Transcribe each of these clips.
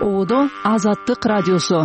Оодо Азаттык радиосу.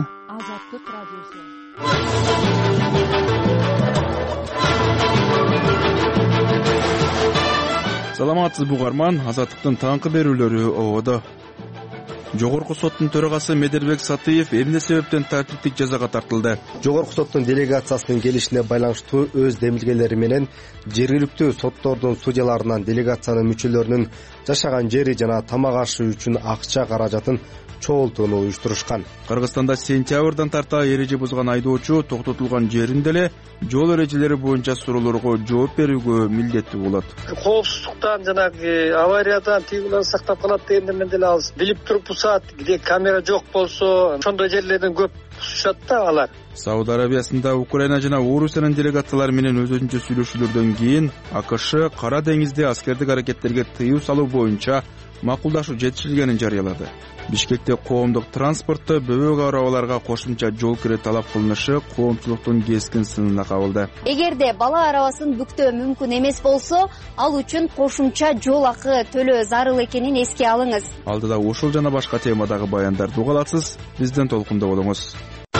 Саламатсызбы угарман, Азаттыктын таңкы берүүлөрү Оодо. Жогорку соттун төрагасы Медербек Сатыев эмне себептен тартиптик жазага тартылды? Жогорку соттун делегациясынын келишине байланыштуу өз демилгелери менен жергиликтүү соттордун судьяларынан делегациянын мүчөлөрүнүн жашаган жери жана тамак ашы үчүн акча каражатын чогултууну уюштурушкан. Кыргызстанда сентябрдан тарта эреже бузган айдоочу токтотулган жеринде эле жол эрежелери боюнча суроолорго жооп берүүгө милдеттүү болот. Коопсуздуктан жанагы авариядан тыйылган сактап калат дегенден деле алыс билип туруп бусат, где камера жок болсо ошондой жерлерден көп бусушат да алар. Сауд Арабиясында Украина жана Орусиянын делегациялары менен өзөчүнчө сүйлөшүүлөрдөн кийин АКШ Кара деңизде аскердик аракеттерге тыюу салуу боюнча макулдашуу жетишилгенин жарыялады. Бишкекте коомдук транспортто бөбөк арабаларга кошумча жол кире талап кылынышы коомчулуктун кескин сынына кабылды. Эгерде бала арабасын бүктөө мүмкүн эмес болсо, ал үчүн кошумча жол акы төлөө зарыл экенин эске алыңыз. Алдыда ушул жана башка темадагы баяндарды уга аласыз. Бизден толкунда болуңуз.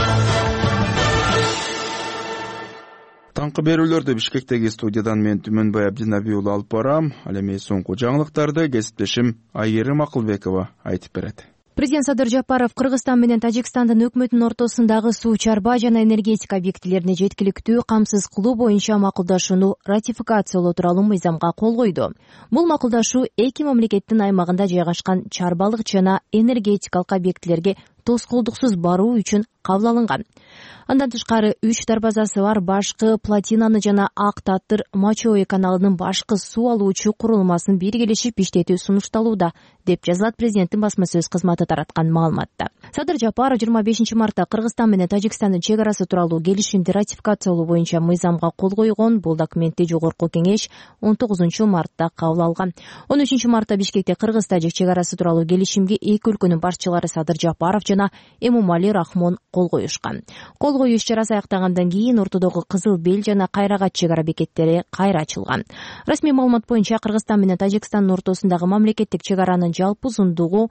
Таңкы берүүлөрдү Бишкектеги студиядан мен Түмөнбай Абдинаби уулу алып барам. Ал эми соңку жаңылыктарды кесиптешим Айгерим Акылбекова айтып берет. Президент Садыр Жапаров Кыргызстан менен Тажикстандын өкмөтүнүн ортосундагы суу, чарба жана энергетика объектилерине жеткиликтүү камсыз кылуу боюнча макулдашууну ратификациялоо тууралуу мыйзамга кол койду. Бул макулдашуу эки мамлекеттин аймагында жайгашкан чарбалык жана энергетикалык объектилерге тоскоолдуксуз баруу үчүн кабыл алынган. Андан тышкары 3 дарбазасы бар башкы Платинаны жана Ак Татыр Мачоэ каналынын башкы суу алуучу курулмасын биргелешип иштетүү сунушталууда, деп жазылат президенттин басма сөз кызматы тараткан маалыматта. Садыр Жапаров 25 мартта Кыргызстан менен Тажикстандын чек арасы тууралуу келишимди ратификациялоо боюнча мыйзамга кол койгон. Бул документти Жогорку кеңеш 19 мартта кабыл алган. 13 мартта Бишкекте Кыргыз-Тажик чек арасы тууралуу келишимге эки өлкөнүн башчылары Садыр Жапаров жана Эмомали Рахмон кол коюшкан. Кол коюу иш-чарасы аяктагандан кийин ортодогу Кызыл Бел жана Кайрагат чек ара бекеттери кайра ачылган. Расмий маалымат боюнча Кыргызстан менен Тажикстандын ортосундагы мамлекеттик чек аранын жалпы узундугу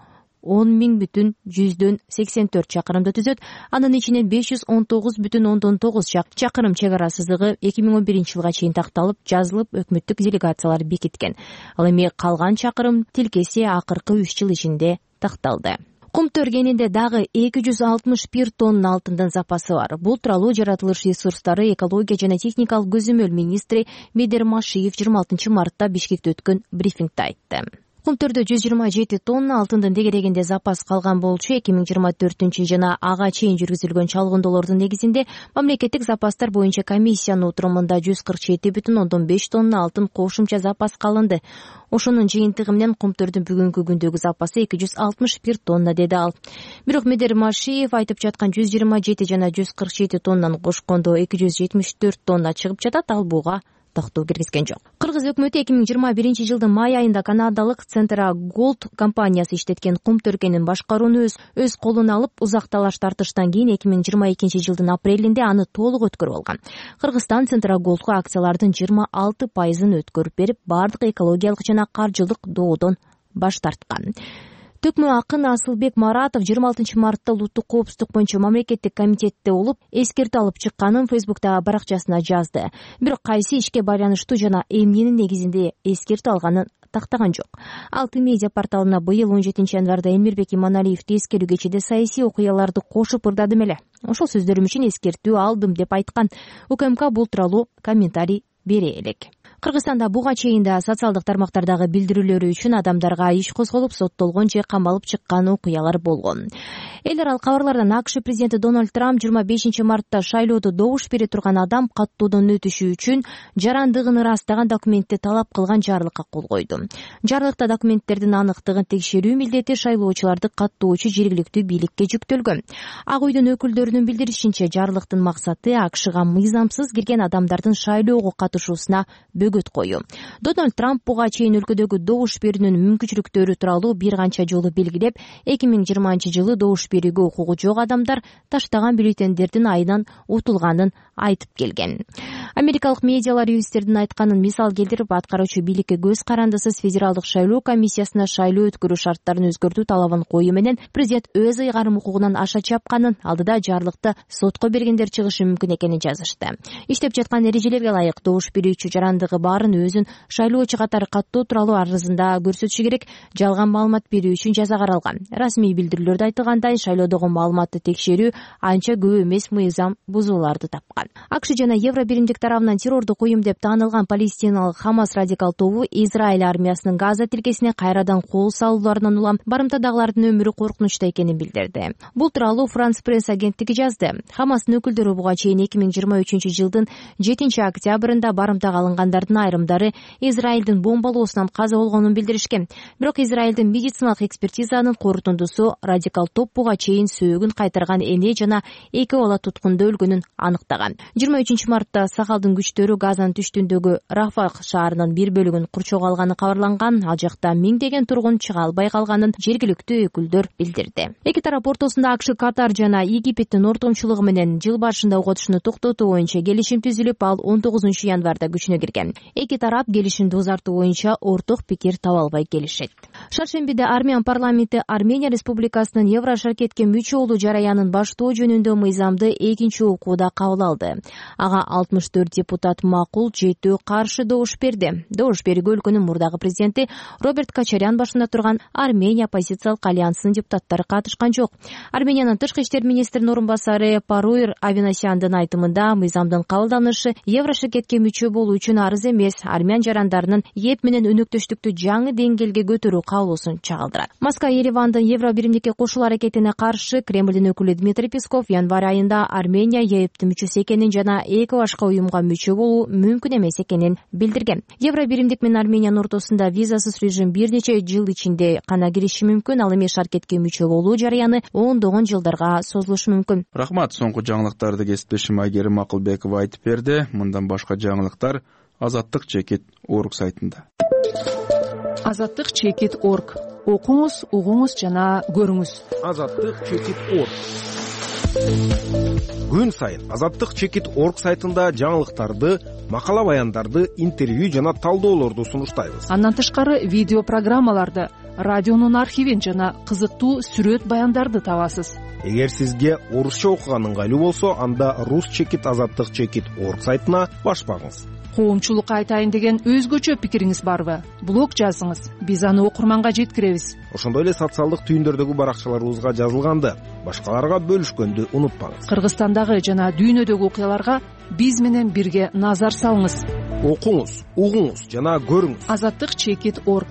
10,000,84 чакырымды түзөт. Анын ичинен 519,9 чакырым чек ара сызыгы 2011 жылга чейин такталып, жазылып, өкмөттүк делегациялар бекиткен. Ал эми калган чакырым тилкеси акыркы 3 жыл ичинде такталды. Кумтөр кенинде дагы 261 тонна алтындын запасы бар. Бул тууралуу жаратылыш ресурстары, экология жана техникалык көзөмөл министри Медер Машиев 26 мартта Бишкекте өткөн брифингде айтты. Кумтөрдө 127 тонна алтындын дегерегинде запас калган болчу. 2024 жана ага чейин жүргүзүлгөн чалгындоолордун негизинде мамлекеттик запастар боюнча комиссиянын отурумунда 147,5 тонна алтын кошумча запас калынды. Ошонун жыйынтыгы менен Кумтөрдүн бүгүнкү күндөгү запасы 261 тонна, деди ал. Бирок Медер Машиев айтып жаткан 127 жана 147 тоннаны кошкондо 274 тонна чыгып жатат. Ал буга токтоо киргизген жок. Кыргыз өкмөтү 2021 жылдын май айында канадалык Центра Голд компаниясы иштеткен Кумтөр кенин башкарууну өз колуна алып, узак талаш тартыштан кийин 2022 жылдын апрелинде аны толук өткөрүп алган. Кыргызстан Центра Голдко акциялардын 26% өткөрүп берип, бардык экологиялык жана каржылык доодон баш тарткан. Төкмө акын Асылбек Маратов 26 мартта улуттук коопсуздук боюнча мамлекеттик комитетте болуп, эскертүү алып чыкканын Фейсбуктагы баракчасына жазды. Бирок кайсы ишке байланыштуу жана эмненин негизинде эскертүү алганын тактаган жок. Алтын медиа порталына быйыл 17 январда Элмирбек Иманалиевди эскерүү кечинде саясий окуяларды кошуп ырдадым эле. Ошол сөздөрүм үчүн эскертүү алдым, деп айткан. УКМК бул тууралуу комментарий бере элек. Кыргызстанда буга чейин да социалдык тармактардагы билдирүүлөрү үчүн адамдарга иш козголуп, соттолгон же камалып чыккан окуялар болгон. Эл аралык кабарлардан АКШ президенти Дональд Трамп 25 мартта шайлоодо добуш бере турган адам каттоодон өтүшү үчүн жарандыгын ырастаган документти талап кылган жарлыкка кол койду. Жарлыкта документтердин аныктыгын текшерүү милдети шайлоочуларды каттоочу жергиликтүү бийликке жүктөлгөн. Ак үйдүн өкүлдөрүнүн билдиришинче, жарлыктын максаты АКШга мыйзамсыз кирген адамдардын шайлоого катышуусуна бөгөт коюу. Дональд Трамп буга чейин өлкөдөгү добуш берүүнүн мүмкүнчүлүктөрү тууралуу бир канча жолу белгилеп, 2020 жылы добуш берүүгө укугу жок адамдар таштаган бюллетендердин айынан утулганын айтып келген. Америкалык медиалар юристтердин айтканын мисал келтирип, аткаруучу бийликке көз карандысыз федералдык шайлоо комиссиясына шайлоо өткөрүү шарттарын өзгөртүү талабын коюу менен президент өз ыйгарым укугунан аша чапканын, алдыда жарлыкты сотко бергендер чыгышы мүмкүн экенин жазышты. Иштеп жаткан эрежелерге ылайык добуш берүүчү жарандыгы баарын өзүн шайлоочу катары каттоо тууралуу арызында көрсөтүшү керек, жалган маалымат берүү үчүн жаза каралган. Расмий билдирүүлөрдө айтылгандай, шайлоодогу маалыматты текшерүү анча көп эмес мыйзам бузууларды тапкан. АКШ жана Евро биримдик тарабынан террордук уюм деп таанылган палестиналык Хамас радикал тобу Израиль армиясынын Газа тилкесине кайрадан кол салууларынан улам барымтадагылардын өмүрү коркунучта экенин билдирди. Бул тууралуу Франс пресс агенттиги жазды. Хамастын өкүлдөрү буга чейин 2023 жылдын 7 октябрында барымтага алынгандардын айрымдары Израилдин бомбалоосунан каза болгонун билдиришкен. Бирок Израилдин медициналык экспертизанын корутундусу радикал топ буга чейин сөөгүн кайтарган эне жана 2 бала туткунда өлгөнүн аныктаган. 23 мартта Сахалдын күчтөрү Газанын түштүндөгү Рафах шаарынын бир бөлүгүн курчоого алганы кабарланган. Ал жакта миңдеген тургун чыга албай калганын жергиликтүү өкүлдөр билдирди. Эки тарап ортосунда АКШ, Катар жана Египеттин ортомчулугу менен жыл башында ок отушууну токтотуу боюнча келишим түзүлүп, ал 19 январда күчүнө кирген. Эки тарап келишимди узартуу боюнча орток пикир таба албай келишет. Шаршембиде Армян парламенти Армения Республикасынын Евро шаркетке мүчө болуу жараянын баштоо жөнүндө мыйзамды экинчи окууда кабыл алды. Ага 64 депутат макул, 7 каршы добуш берди. Добуш берүүгө өлкөнүн мурдагы президенти Роберт Качарян башында турган Армения оппозициялык альянсынын депутаттары катышкан жок. Армениянын тышкы иштер министринин орун басары Паруир Авинасяндын айтымында, мыйзамдын кабылданышы Евро шаркетке мүчө болуу үчүн арыз эмес, армян жарандарынын ЕП менен өнөктөштүктү жаңы деңгээлге көтөрүү каалоосун чагылдырат. Москва Еревандын Евро биримдикке кошулуу аракетине каршы Кремлдин өкүлү Дмитрий Песков январь айында Армения ЕПтин мүчөсү экенин жана эки башка уюмга мүчө болуу мүмкүн эмес экенин билдирген. Евро биримдик менен Армениянын ортосунда визасыз режим бир нече жыл ичинде гана кириши мүмкүн, ал эми шаркетке мүчө болуу жарыяны ондогон жылдарга созулушу мүмкүн. Рахмат. Соңку жаңылыктарды кесиптешим Айгерим Акылбекова айтып берди. Мындан башка жаңылыктар azattiq.org сайтында. azattiq.org. Окуңуз, угуңуз жана көрүңүз. azattiq.org. Күн сайын azattiq.org сайтында жаңылыктарды, макала баяндарды, интервью жана талдоолорду сунуштайбыз. Андан тышкары видео программаларды, радионун архивин жана кызыктуу сүрөт баяндарды табасыз. Эгер сизге орусча окуган ыңгайлуу болсо, анда rus.azattiq.org сайтына баш багыңыз. Коомчулукка айтайын деген өзгөчө пикириңиз барбы? Блог жазыңыз, биз аны окурманга жеткиребиз. Ошондой эле социалдык түйүндөрдөгү баракчаларыбызга жазылганды башкаларга бөлүшкөндү унутпаңыз. Кыргызстандагы жана дүйнөдөгү окуяларга биз менен бирге назар салыңыз. Окуңуз, угуңуз жана көрүңүз. azattiq.org.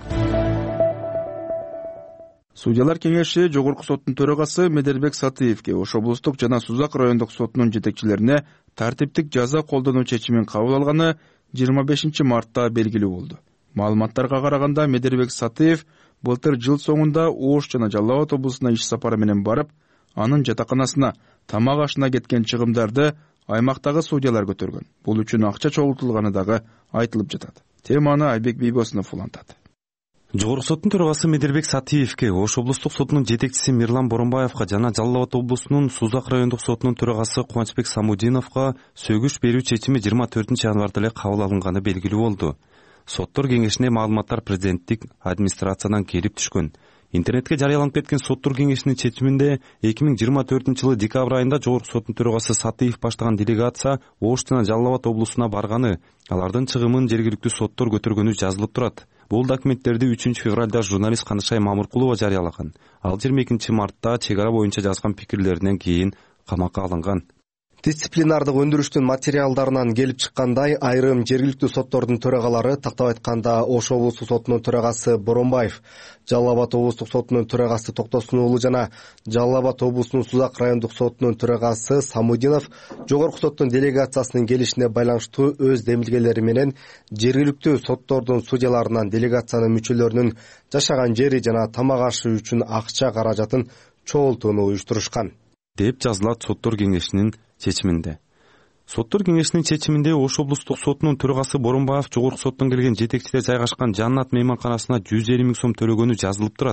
Судьялар кеңеши Жогорку соттун төрагасы Медербек Сатыевке Ош облустук жана Сузак райондук сотунун жетекчилерине тартиптик жаза колдонуу чечимин кабыл алганы 25 мартта белгилүү болду. Маалыматтарга караганда, Медербек Сатыев былтыр жыл соңунда Ош жана Жалал Абад облусуна иш сапары менен барып, анын жатаканасына тамак ашына кеткен чыгымдарды аймактагы судьялар көтөргөн. Бул үчүн акча чогултулганы дагы айтылып жатат. Теманы Айбек Бийбосунов улантат. Жогорку соттун төрагасы Медербек Сатыевке, Ош облустук сотунун жетекчиси Мирлан Боронбаевка жана Жалал Абад облусунун Сузак райондук сотунун төрагасы Кубанычбек Самудиновго сөгүш берүү чечими 24 январда эле кабыл алынганы белгилүү болду. Соттор кеңешине маалыматтар президенттик администрациядан келип түшкөн. Интернетке жарыяланып кеткен соттор кеңешинин чечиминде 2024 жылы декабрь айында Жогорку соттун төрагасы Сатыев баштаган делегация Ош жана Жалал Абад облусуна барганы, алардын чыгымын жергиликтүү соттор көтөргөнү жазылып турат. Бул документтерди 3 февралда журналист Канышай Мамыркулова жарыялаган. Ал 22 мартта чек ара боюнча жазган пикирлеринен кийин камакка алынган. Дисциплинардык өндүрүштүн материалдарынан келип чыккандай, айрым жергиликтүү соттордун төрагалары, тактап айтканда Ош облустук сотунун төрагасы Боронбаев, Жалал Абад облустук сотунун төрагасы Токтосун уулу жана Жалал Абад облусунун Сузак райондук сотунун төрагасы Самудинов Жогорку соттун делегациясынын келишине байланыштуу өз демилгелери менен жергиликтүү соттордун судьяларынан делегациянын мүчөлөрүнүн жашаган жери жана тамак ашы үчүн акча каражатын чогултууну уюштурушкан деп жазылат соттор кеңешинин чечиминде. Соттор кеңешинин чечиминде Ош облустук сотунун төрагасы Боронбаев Жогорку соттон келген жетекчилер жайгашкан Жаннат мейманканасына 150 000 сом төлөгөнү жазылып турат.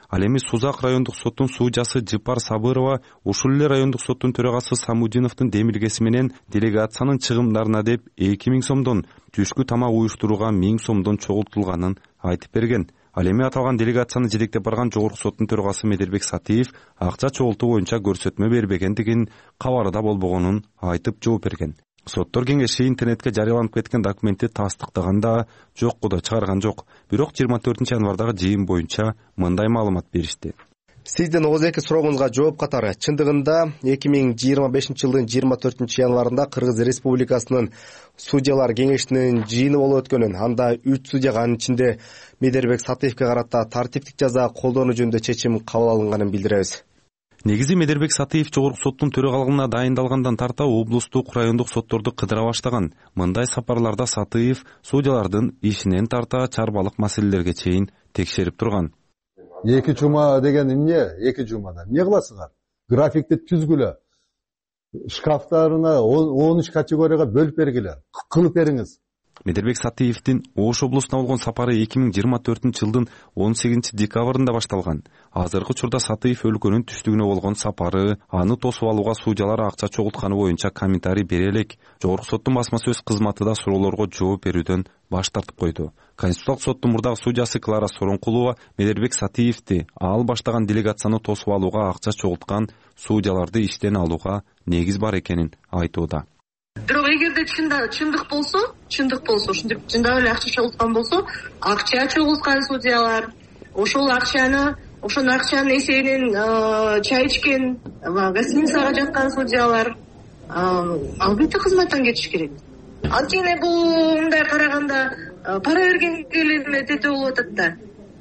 Ал эми Сузак райондук соттун судьясы Жыпар Сабырова ушул эле райондук соттун төрагасы Самудиновдун демилгеси менен делегациянын чыгымдарына деп 2000 сомдон, түшкү тамак уюштурууга 1000 сомдон чогултулганын айтып берген. Ал эми аталган делегацияны жетектеп барган жогорку соттун төрагасы Медербек Сатиев акча чогултуу боюнча көрсөтмө бербегендигин, кабарда болбогонун айтып жооп берген. Соттор кеңеши интернетке жарыяланып кеткен документти тастыктаганда жокку да чыгарган жок. Бирок 24 январдагы жыйын боюнча мындай маалымат беришти. Сиздин ооздеги сурооңузга жооп катары чындыгында 2025 жылдын 24 январында Кыргыз Республикасынын судьялар кеңешинин жыйыны болуп өткөнүн, анда 3 судьяга, анын ичинде Медербек Сатиевке карата тартиптик жаза колдонуу жөнүндө чечим кабыл алынганын билдиребиз. Негизи Медербек Сатиев жогорку соттун төрагалыгына дайындалгандан тарта облустук, райондук сотторду кыдыра баштаган. Мындай сапарларда Сатиев судьялардын ишинен тарта чарбалык маселелерге чейин текшерип турган. 2 жума деген эмне? 2 жумада эмне кыласыңар? Графикти түзгүлө. Шкафтарына 13 категорияга бөлүп бергиле. Кылып бериңиз. Медербек Сатиевдин Ош облусуна болгон сапары 2024 жылдын 18 декабрында башталган. Азыркы учурда Сатиев өлкөнүн түштүгүнө болгон сапары, аны тосуп алууга судьялар акча чогултканы боюнча комментарий бере элек. Жогорку соттун басма сөз кызматы да суроолорго жооп берүүдөн баш тартып койду. Конституциялык соттун мурдагы судьясы Клара Соронкулова Медербек Сатиевди ал баштаган делегацияны тосуп алууга акча чогулткан судьяларды иштен алууга негиз бар экенин айтууда. Бирок эгерде чындык болсо, ушинтип чындап эле акча чогулткан болсо, акча чогулткан судьялар, ошол акчанын эсебинен чай ичкен, гостиницага жаткан судьялар албетте кызматтан кетиш керек. Анткени бул мындай караганда пара бергенге эле тете болуп атат да.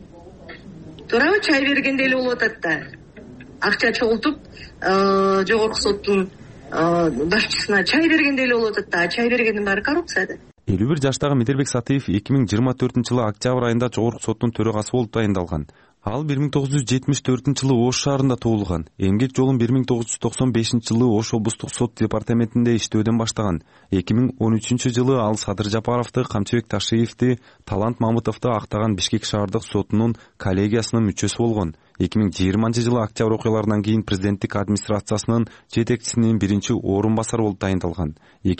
Туурабы, чай бергенде эле болуп атат да. Акча чогултуп жогорку соттун башчысына чай бергенде эле болуп атат да. Чай бергендин баары коррупция да. 51 жаштагы Медербек Сатиев 2024 жылы октябрь айында жогорку соттун төрагасы болуп дайындалган. Ал 1974 жылы Ош шаарында туулган. Эмгек жолун 1995 жылы Ош облустук сот департаментинде иштөөдөн баштаган. 2013 жылы ал Садыр Жапаровду, Камчыбек Ташиевди, Талант Мамытовду актаган Бишкек шаардык сотунун коллегиясынын мүчөсү болгон. 2020 жылы октябрь окуяларынан кийин президенттик администрациясынын жетекчисинин биринчи орун басары болуп дайындалган.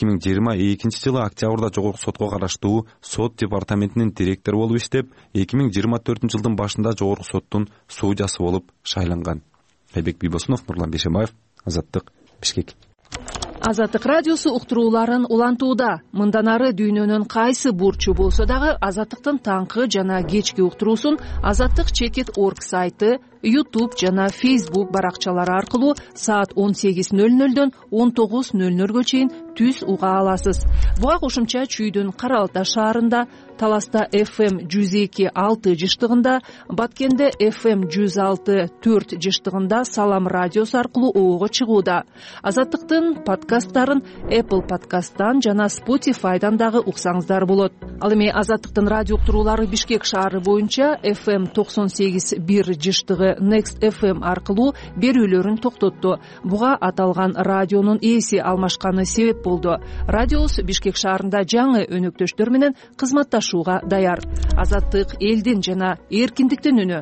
2022 жылы октябрда жогорку сотко караштуу сот департаментинин директору болуп иштеп, 2024 жылдын башында жогорку соттун судьясы болуп шайланган. Айбек Бийбосунов, Нурлан Бейшембаев, Азаттык, Бишкек. Азаттык радиосу уктурууларын улантууда. Мындан ары дүйнөнүн кайсы бурчу болсо дагы Азаттыктын таңкы жана кечки уктуруусун Azattik.org сайты, YouTube жана Facebook баракчалары аркылуу саат 18:00дөн 19:00га чейин түз уга аласыз. Буга кошумча Чүйдүн Кара Алтай шаарында, Таласта FM 102.6 жыштыгында, Баткенде FM 106.4 жыштыгында Салам радиосу аркылуу оого чыгууда. Азаттыктын подкасттарын Apple подкасттан жана Spotify'дан дагы уксаңыздар болот. Ал эми Азаттыктын радио уктуруулары Бишкек шаары боюнча FM 98.1 жыштыгы Next FM аркылуу берүүлөрүн токтотту. Буга аталган радионун ээси алмашканы себеп болду. Радиобуз Бишкек шаарында жаңы өнөктөштөр менен кызматташууга даяр. Азаттык элдин жана эркиндиктин үнү.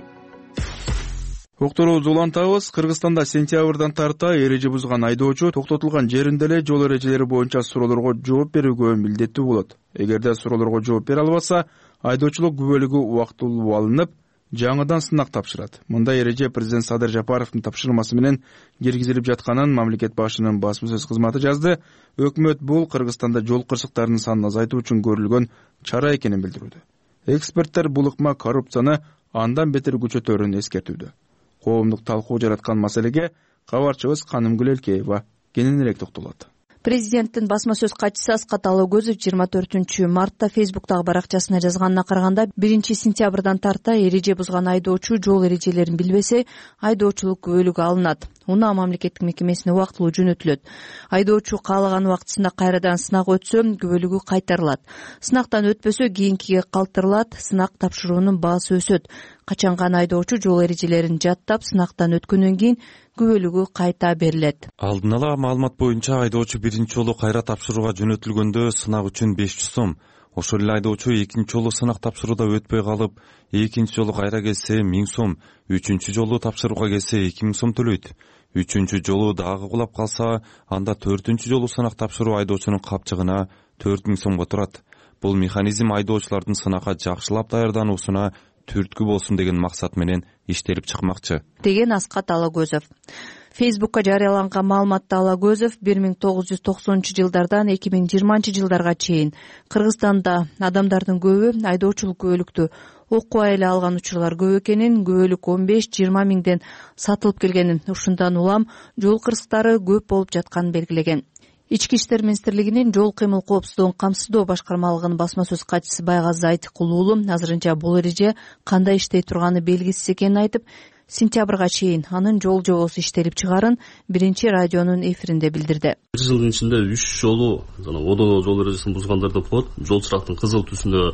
Уктуруубузду улантабыз. Кыргызстанда сентябрдан тарта эреже бузган айдоочу токтотулган жеринде эле жол эрежелери боюнча суроолорго жооп берүүгө милдеттүү болот. Эгерде суроолорго жооп бере албаса, айдоочулук күбөлүгү убактылуу алынып, жаңыдан сынак тапшырат. Мындай эреже президент Садыр Жапаровдун тапшырмасы менен киргизилип жатканын мамлекет башчынын басма сөз кызматы жазды. Өкмөт бул Кыргызстанда жол кырсыктарынын санын азайтуу үчүн көрүлгөн чара экенин билдирүүдө. Эксперттер бул ыкма коррупцияны андан бетер күчөтөрүн эскертүүдө. Коомдук талкуу жараткан маселеге кабарчыбыз Канымгүл Элкеева кененирээк токтолот. Президенттин басма сөз катчысы Аскат Алыгөзов 24 мартта Facebook'тагы баракчасына жазганына караганда 1 сентябрдан тарта эреже бузган айдоочу жол эрежелерин билбесе, айдоочулук күбөлүгү алынат. Унаа мамлекеттик мекемесине убактылуу жөнөтүлөт. Айдоочу каалаган убактысында кайрадан сынак өтсө, күбөлүгү кайтарылат. Сынактан өтпөсө, кийинкиге калтырылат. Сынак тапшыруунун баасы өсөт. Качан гана айдоочу жол эрежелерин жаттап, сынактан өткөндөн кийин күбөлүгү кайта берилет. Алдын ала маалымат боюнча айдоочу биринчи жолу кайра тапшырууга жөнөтүлгөндө сынак үчүн 500 сом, Ошол эле айдоочу экинчи жолу сынак тапшырууда өтпөй калып, экинчи жолу кайра келсе 1000 сом, үчүнчү жолу тапшырууга келсе 2000 сом төлөйт. Үчүнчү жолу дагы кулап калса, анда 4-чү жолу сынак тапшыруу айдоочунун капчыгына 4000 сомго турат. Бул механизм айдоочулардын сынакка жакшылап даярдануусуна түрткү болсун деген максат менен иштелип чыкмакчы, деген Аскат Алагөзов. Фейсбукка жарыяланган маалыматта Алагөзов 1990-жылдардан 2020-жылдарга чейин Кыргызстанда адамдардын көбү айдоочулук күбөлүктү окубай эле алган учурлар көп экенин, күбөлүк 15-20 миңден сатылып келгенин, ушундан улам жол кырсыктары көп болуп жатканын белгилеген. Ички иштер министрлигинин жол кыймыл коопсуздугун камсыздоо башкармалыгынын басма сөз катчысы Байгазы Айтыкул уулу азырынча бул эреже кандай иштей турганы белгисиз экенин айтып, сентябрга чейин анын жол жобосу иштелип чыгарын биринчи радионун эфиринде билдирди. Бир жылдын ичинде 3 жолу одоно жол эрежесин бузгандар деп коет. Жол чырактын кызыл түсүнө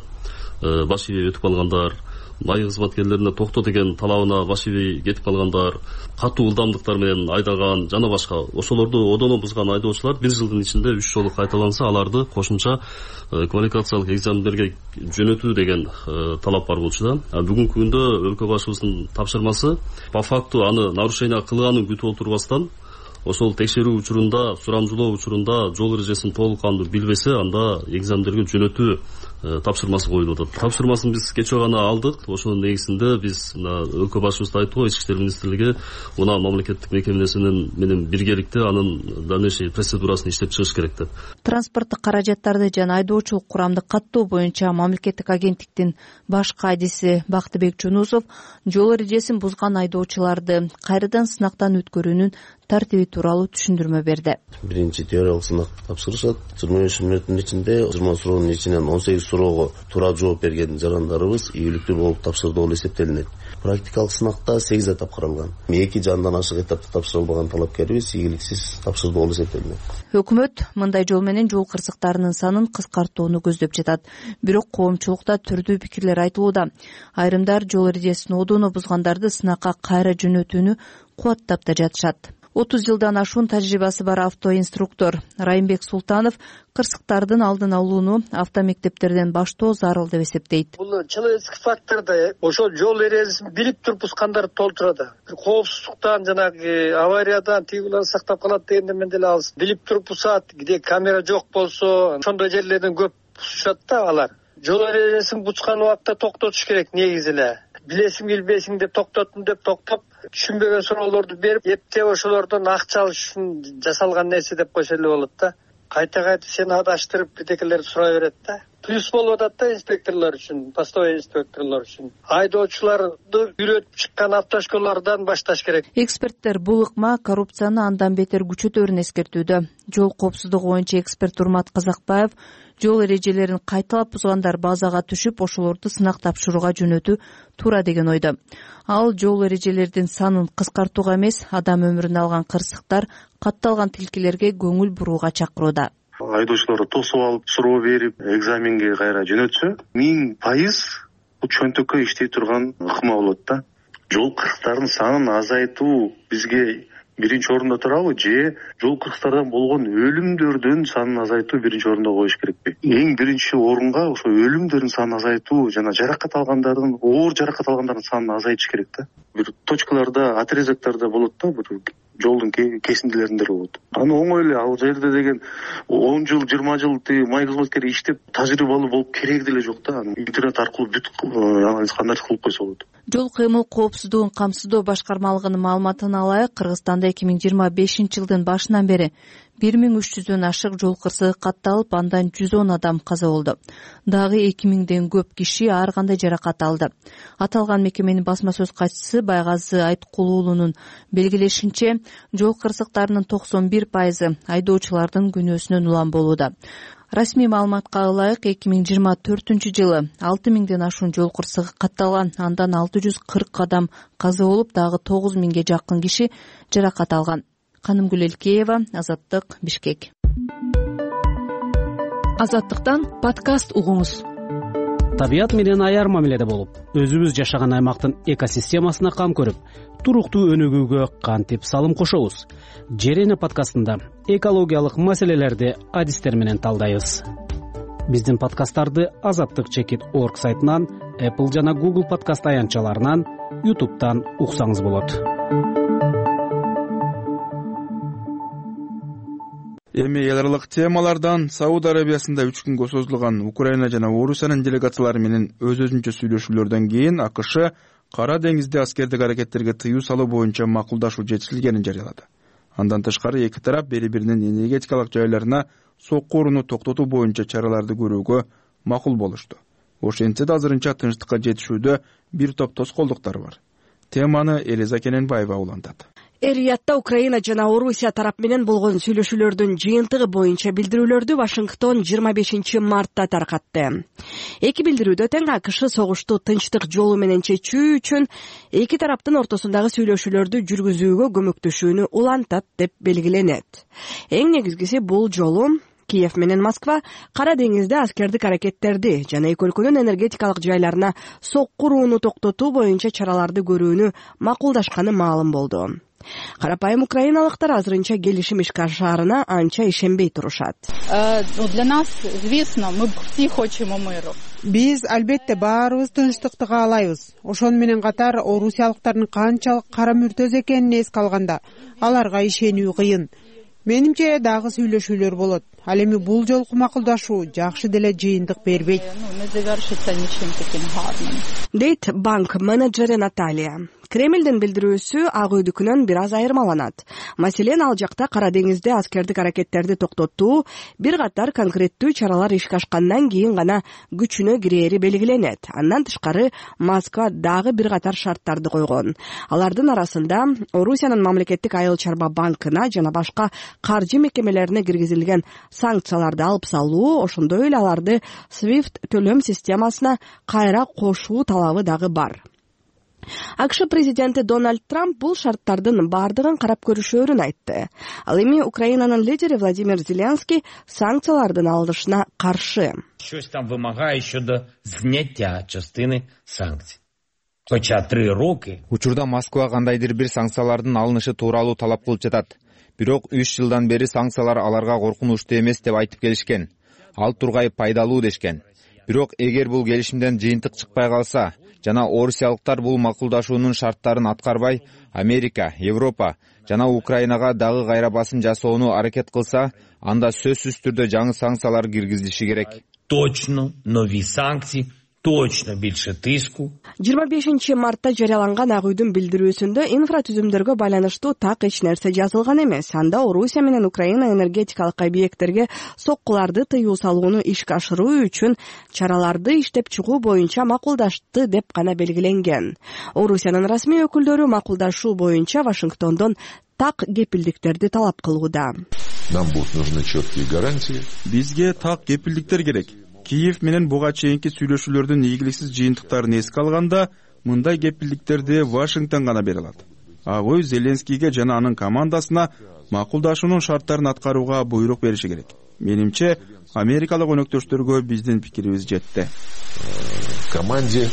баш ийбей өтүп калгандар, майы кызматкерлерине токто деген талабына баш ийбей кетип калгандар, катуу ылдамдыктар менен айдаган жана башка. Ошолорду одоно бузган айдоочулар бир жылдын ичинде 3 жолу кайталанса, аларды кошумча квалификациялык экзамендерге жөнөтүү деген талап бар болчу да. Бүгүнкү күндө өлкө башчыбызынын тапшырмасы по факту аны нарушение кылганын күтүп отурбастан, ошол текшерүү учурунда, сурамжылоо учурунда жол эрежесин толук кандуу билбесе, анда экзамендерге жөнөтүү тапшырмасы коюлуп атат. Тапшырмасын биз кечээ гана алдык. Ошонун негизинде биз өлкө башчыбыз айтты, Ички иштер министрлиги мына мамлекеттик мекемесинин менен биргеликте анын дальнейший процедурасын иштеп чыгыш керек деп. Транспорттук каражаттарды жана айдоочулук курамды каттоо боюнча мамлекеттик агенттиктин баш кайдиси Бактыбек Жунусов жол эрежесин бузган айдоочуларды кайрадан сынактан өткөрүүнүн тартиби тууралуу түшүндүрмө берди. Биринчи теориялык сынак тапшырышат. 25 мүнөттүн ичинде 20 суроонун ичинен 18 суроого туура жооп берген жарандарыбыз ийгиликтүү болуп тапшырды болуп эсептелинет. Практикалык сынакта 8 этап каралган. 2 жандан ашык этапты тапшыра албаган талапкерибиз ийгиликсиз тапшырды болуп эсептелинет. Өкмөт мындай жол менен жол кырсыктарынын санын кыскартууну көздөп жатат. Бирок коомчулукта түрдүү пикирлер айтылууда. Айрымдар жол эрежесин одоно бузгандарды сынакка кайра жөнөтүүнү кубаттап да жатышат. 30 жылдан ашуун тажрыйбасы бар автоинструктор Райымбек Султанов кырсыктардын алдын алууну автомектептерден баштоо зарыл деп эсептейт. Бул человеческий факторда ошол жол эрежесин билип туруп бузгандар толтурат. Коопсуздуктан жанагы авариядан тигилер сактап калат дегенде мен деле алыс. Билип туруп бузат, киде камера жок болсо, ошондой жерлерден көп бузушат да алар. Жол эрежесин бузган убакта токтотуш керек негизи эле. Билесиң билбесиң деп токтоттум деп токтоп, түшүнбөгөн суроолорду берип, эптеп ошолордон акча алыш үчүн жасалган нерсе деп койсо эле болот да. Кайта сени адаштырып бирдекелерди сурай берет да. Плюс болуп атат да инспекторлор үчүн, постовой инспекторлор үчүн. Айдоочуларды үйрөтүп чыккан автошколалардан башташ керек. Эксперттер бул ыкма коррупцияны андан бетер күчөтөрүн эскертүүдө. Жол коопсуздугу боюнча эксперт Урмат Казакбаев жол эрежелерин кайталап бузгандар базага түшүп, ошолорду сынак тапшырууга жөнөтүү туура деген ойдо. Ал жол эрежелердин санын кыскартууга эмес, адам өмүрүн алган кырсыктар, катталган тилкелерге көңүл бурууга чакырууда. Айдоочуларды тосуп алып, суроо берип, экзаменге кайра жөнөтсө, 1000% бул чөнтөккө иштей турган ыкма болот да. Жол кырсыктарынын санын азайтуу бизге биринчи орунда турабы, же жол кырсыктардан болгон өлүмдөрдүн санын азайтуу биринчи орунда коюш керекпи? Эң биринчи орунга ошо өлүмдөрдүн санын азайтуу жана жаракат алгандардын, оор жаракат алгандардын санын азайтыш керек да. Бир точкаларда, отрезоктарда болот да, бир жолдун кесиндилеринде болот. Аны оңой эле ал жерде деген 10 жыл, 20 жыл май кызматкери иштеп тажрыйбалуу болуп кереги деле жок да. Интернет аркылуу бүт кандай кылып койсо болот. Жол кыймыл коопсуздугун камсыздоо башкармалыгынын маалыматына ылайык, Кыргызстанда 2025-жылдын башынан бери 1300дөн ашык жол кырсыгы катталып, андан 110 адам каза болду. Дагы 2000ден көп киши ар кандай жаракат алды. Аталган мекеменин басма сөз катчысы Байгазы Айткул уулунун белгилешинче, жол кырсыктарынын 91% айдоочулардын күнөөсүнөн улам болууда. Расмий маалыматка ылайык 2024-жылы 6000ден ашуун жол кырсыгы катталган, андан 640 адам каза болуп, дагы 9000ге жакын киши жаракат алган. Канымгүл Элкеева, Азаттык, Бишкек. Азаттыктан подкаст угуңуз. Табият менен аяр мамиледе болуп, өзүбүз жашаган аймактын экосистемасына кам көрүп, туруктуу өнүгүүгө кантип салым кошобуз? Жерене подкастында экологиялык маселелерди адистер менен талдайбыз. биздин подкасттарды Азаттык чекит орг сайтынан, Apple жана Google подкаст аянтчаларынан, YouTube'дан уксаңыз болот. Эми эл аралык темалардан Сауд Арабиясында 3 күнгө созулган Украина жана Орусиянын делегациялары менен өз-өзүнчө сүйлөшүүлөрдөн кийин АКШ Кара деңизде аскердик аракеттерге тыюу салуу боюнча макулдашуу жетишилгенин жарыялады. Андан тышкары эки тарап бири-биринин энергетикалык жайларына сокку урууну токтотуу боюнча чараларды көрүүгө макул болушту. Ошентсе да азырынча тынчтыкка жетишүүдө бир топ тоскоолдуктар бар. Теманы Элиза Кененбаева улантат. Эр-Риядда Украина жана Орусия тарап менен болгон сүйлөшүүлөрдүн жыйынтыгы боюнча билдирүүлөрдү Вашингтон 25 мартта таркатты. Эки билдирүүдө тең АКШ согушту тынчтык жолу менен чечүү үчүн эки тараптын ортосундагы сүйлөшүүлөрдү жүргүзүүгө көмөктөшүүнү улантат деп белгиленет. Эң негизгиси бул жолу Киев менен Москва Кара деңизде аскердик аракеттерди жана эки өлкөнүн энергетикалык жайларына сокку урууну токтотуу боюнча чараларды көрүүнү макулдашканы маалым болду. Карапайым украиналыктар азырынча келишим ишке ашаарына анча ишенбей турушат. Для нас известно, мы все хотим миру. Биз албетте баарыбыз тынчтыкты каалайбыз. Ошону менен катар орусиялыктардын канчалык кара мүртөз экенин эске алганда аларга ишенүү кыйын. Менимче дагы сүйлөшүүлөр болот. Ал эми бул жолку макулдашуу жакшы деле жыйынтык бербейт. Дейт банк менеджери Наталья. Кремлдин билдирүүсү Ак Үйдүкүнөн бир аз айырмаланат. Маселен, ал жакта Кара деңизде аскердик аракеттерди токтотуу бир катар конкреттүү чаралар ишке ашкандан кийин гана күчүнө кирери белгиленет. Андан тышкары Москва дагы бир катар шарттарды койгон. Алардын арасында Орусиянын мамлекеттик айыл чарба банкына жана башка каржы мекемелерине киргизилген санкцияларды алып салуу, ошондой эле аларды SWIFT төлөм системасына кайра кошуу талабы дагы бар. АКШ президенти Дональд Трамп бул шарттардын бардыгын карап көрүшөөрүн айтты. Ал эми Украинанын лидери Владимир Зеленский санкциялардын алынышына каршы. Щось там вимагає щодо зняття частини санкций. Хоча 3 роки. Учурда Москва кандайдыр бир санкциялардын алынышы тууралуу талап кылып жатат. Бирок 3 жылдан бери санкциялар аларга коркунучтуу эмес деп айтып келишкен. Ал тургай пайдалуу дешкен. Бирок эгер бул келишимден жыйынтык чыкпай калса жана орусиялыктар бул макулдашуунун шарттарын аткарбай, Америка, Европа жана Украинага дагы кайра басым жасоону аракет кылса, анда сөзсүз түрдө жаңы санкциялар киргизилиши керек. Точно нові санкції, точно більше тиску. 25 мартта жарыяланган Ак Үйдүн билдирүүсүндө инфратүзүмдөргө байланыштуу так эч нерсе жазылган эмес. Анда Орусия менен Украина энергетикалык объекттерге соккуларды тыюу салууну ишке ашыруу үчүн чараларды иштеп чыгуу боюнча макулдашты деп гана белгиленген. Орусиянын расмий өкүлдөрү макулдашуу боюнча Вашингтондон так кепилдиктерди талап кылууда. Нам будут нужны четкие гарантии. Бизге так кепилдиктер керек. Киев менен буга чейинки сүйлөшүүлөрдүн ийгиликсиз жыйынтыктарын эске алганда, мындай кепилдиктерди Вашингтон гана бере алат. Ак Үй Зеленскийге жана анын командасына макулдашуунун шарттарын аткарууга буйрук бериши керек. Менимче, америкалык өнөктөштөргө биздин пикирибиз жетти. Команде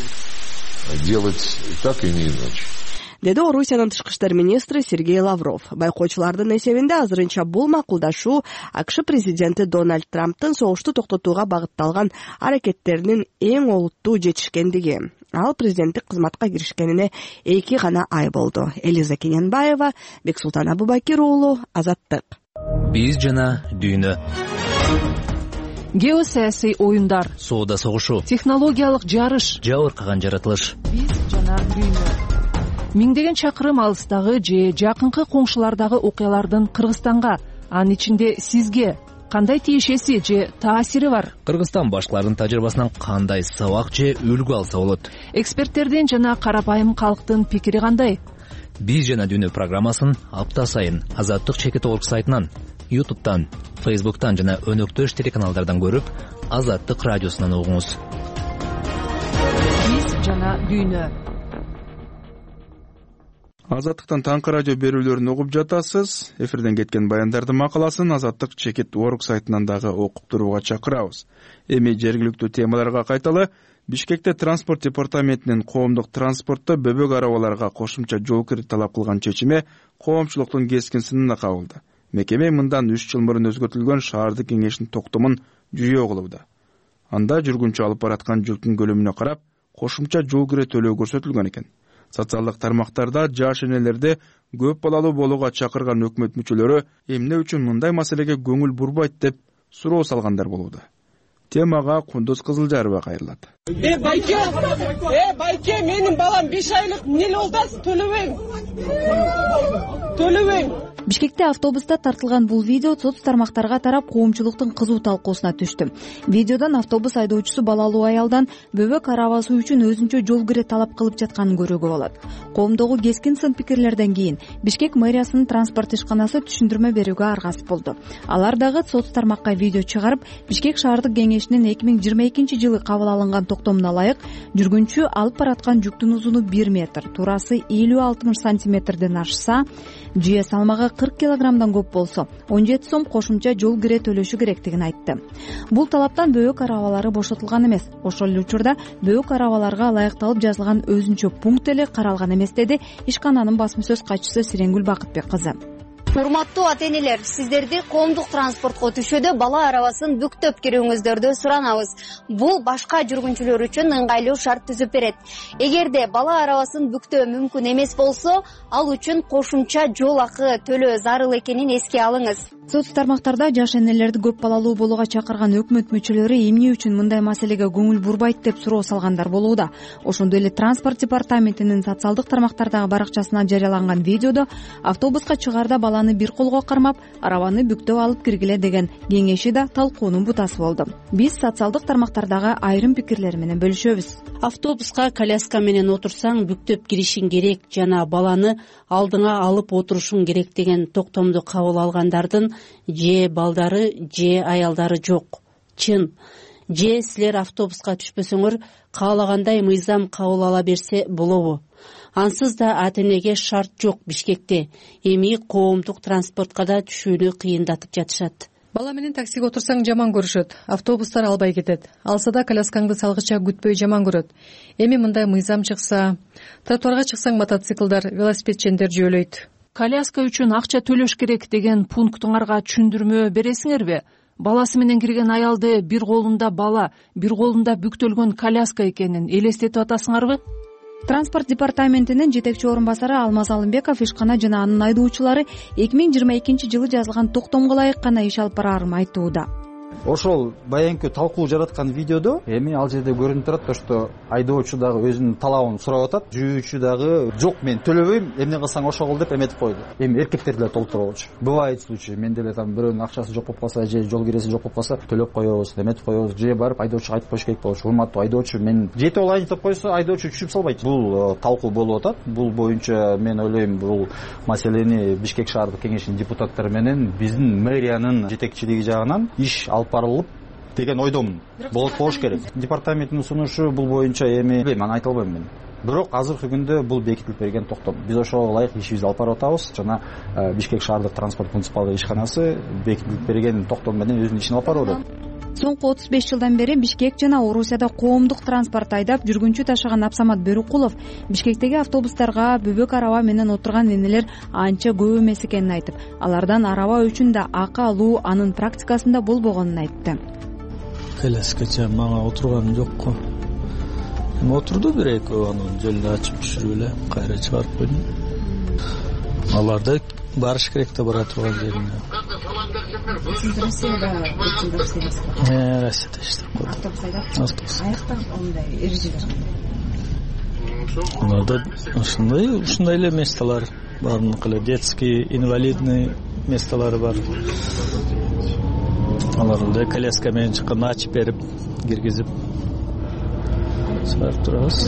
делать так и не иначе. Деди Орусиянын тышкы иштер министри Сергей Лавров. Байкоочулардын эсебинде азырынча бул макулдашуу АКШ президенти Дональд Трамптын согушту токтотууга багытталган аракеттеринин эң олуттуу жетишкендиги. Ал президенттик кызматка киришкенине 2 гана ай болду. Элиза Кененбаева, Бексултан Абубакир уулу, Азаттык. Биз жана дүйнө. Геосаясий оюндар, соода согушу, технологиялык жарыш, жабыркаган жаратылыш. Биз жана дүйнө. Миңдеген чакырым алыстагы же жакынкы коңшулардагы окуялардын Кыргызстанга, анын ичинде сизге кандай тиешеси же таасири бар? Кыргызстан башкаларынын тажрыйбасынан кандай сабак же үлгү алса болот? Эксперттердин жана карапайым калктын пикири кандай? Биз жана дүйнө программасын апта сайын Азаттык чекит орг сайтынан, YouTube'дан, Facebook'tan жана өнөктөш телеканалдардан көрүп, Азаттык радиосунан угуңуз. Биз жана дүйнө. Азаттыктан таңкы радио берүүлөрүн угуп жатасыз. Эфирден кеткен баяндардын макаласын Азаттык чекит орг сайтынан дагы окуп турууга чакырабыз. Эми жергиликтүү темаларга кайталы. Бишкекте транспорт департаментинин коомдук транспортто бөбөк арабаларга кошумча жоокер талап кылган чечими коомчулуктун кескин сынына кабылды. Мекеме мындан 3 жыл мурун өзгөртүлгөн шаардык кеңештин токтомун жүйө кылууда. анда жүргүнчү алып бараткан жүктүн көлөмүнө карап кошумча жол кире төлөө көрсөтүлгөн экен. Социалдык тармактарда жаш энелерди көп балалуу болууга чакырган өкмөт мүчөлөрү эмне үчүн мындай маселеге көңүл бурбайт деп суроо салгандар болууда. Темага Кундуз Кызылжарова кайрылат. Байке, менин балам 5 айлык эмне болду? Төлөбөйм. Бишкекте автобуста тартылган бул видео соц тармактарга тарап коомчулуктун кызуу талкуусуна түштү. Видеодон автобус айдоочусу балалуу аялдан бөбөк арабасы үчүн өзүнчө жол кире талап кылып жатканын көрүүгө болот. Коомдогу кескин сын пикирлерден кийин Бишкек мэриясынын транспорт ишканасы түшүндүрмө берүүгө аргасып болду. Алар дагы соц тармакка видео чыгарып, Бишкек шаардык кеңешинин 2022-жылы кабыл алынган токтомуна ылайык жүргүнчү алып бараткан жүктүн узуну 1 метр, турасы 50-60 сантиметрден ашса, жүйө салмагы 40 килограммдан көп болсо 17 сом кошумча жол кире төлөшү керектигин айтты. Бул талаптан бөбөк арабалары бошотулган эмес. Ошол эле учурда бөбөк арабаларга ылайыкталып жазылган өзүнчө пункт эле каралган эмес, деди ишкананын басма сөз катчысы Сиренгүл Бакытбек кызы. Урматтуу ата-энелер, сиздерди коомдук транспортко түшүүдө бала арабасын бүктөп кирүүңүздөрдү суранабыз. Бул башка жүргүнчүлөр үчүн ыңгайлуу шарт түзүп берет. Эгерде бала арабасын бүктөө мүмкүн эмес болсо, ал үчүн кошумча жол акы төлөө зарыл экенин эске алыңыз. Соц тармактарда жаш энелерди көп балалуу болууга чакырган өкмөт мүчөлөрү эмне үчүн мындай маселеге көңүл бурбайт деп суроо салгандар болууда. Ошондой эле транспорт департаментинин социалдык тармактардагы баракчасына жарыяланган видеодо автобуска чыгаарда баланы бир колго кармап, арабаны бүктөп алып киргиле деген кеңеши да талкуунун бутасы болду. Биз социалдык тармактардагы айрым пикирлер менен бөлүшөбүз. Автобуска коляска менен отурсаң бүктөп киришиң керек жана баланы алдыңа алып отурушуң керек деген токтомду кабыл алгандардын же балдары, же аялдары жок. Чын. Же силер автобуска түшпөсөңөр, каалагандай мыйзам кабыл ала берсе болобу? Ансыз да ата-энеге шарт жок Бишкекте. Эми коомдук транспортко да түшүүнү кыйындатып жатышат. Бала менен таксиге отурсаң жаман көрүшөт. Автобустар албай кетет. Алса да коляскаңды салгыча күтпөй жаман көрөт. Эми мындай мыйзам чыкса, тротуарга чыксаң мотоциклдар, велосипедчендер жөөлөйт. Коляска үчүн акча төлөш керек деген пунктуңарга түшүндүрмө бересиңерби? Баласы менен кирген аялды бир колунда бала, бир колунда бүктөлгөн коляска экенин элестетип атасыңарбы? Транспорт департаментинин жетекчи орун басары Алмаз Алымбеков ишкана жана анын айдоочулары 2022-жылы жазылган токтомго ылайык гана иш алып барарын айтууда. Ошол баянкы талкуу жараткан видеодо эми ал жерде көрүнүп турат, что айдоочу дагы өзүнүн талабын сурап атат, жүрүүчү дагы жок мен төлөбөйм, эмне кылсаң ошо кыл деп эметип койду. Эми эркектер деле толтуруп алчу. Бывает случай, мен деле там бирөөнүн акчасы жок болуп калса, же жол киреси жок болуп калса, төлөп коебуз, эметип коебуз, же барып айдоочуга айтып коюш керек болчу. Урматтуу айдоочу, мен жетип алайын деп койсо, айдоочу түшүп салбайт. Бул талкуу болуп атат. Бул боюнча мен ойлойм, бул маселени Бишкек шаардык кеңешинин депутаттары менен биздин мэриянын жетекчилиги жагынан иш алып барылып деген ойдомун. Болуш керек. Департаменттин сунушу бул боюнча эми аны айта албайм мен. Бирок азыркы күндө бул бекитилип берген токтом. Биз ошого ылайык ишибизди алып барып атабыз жана Бишкек шаардык транспорт муниципалдык ишканасы бекитилип берген токтом менен өзүнүн ишин алып барып атат. Соңку 35 жылдан бери Бишкек жана Орусияда коомдук транспорт айдап жүргүнчү ташыган Абсамат Бөрүкулов Бишкектеги автобустарга бөбөк араба менен отурган энелер анча көп эмес экенин айтып, алардан араба үчүн да акы алуу анын практикасында болбогонун айтты. Коляскача мага отурган жокко. Отурду бир экөө, анын жолду ачып түшүрүп эле кайра чыгарып койдум. Аларда барыш керек да бара турган жерине. Сиз Россияда Россияда иштеп койдум. Автобус айдап. Аяктан ондай эрежелер. Аларда ушундай эле месталар баарыныкы эле детский, инвалидный месталары бар. Аларда коляска менен чыкканда ачып берип, киргизип чыгарып турабыз.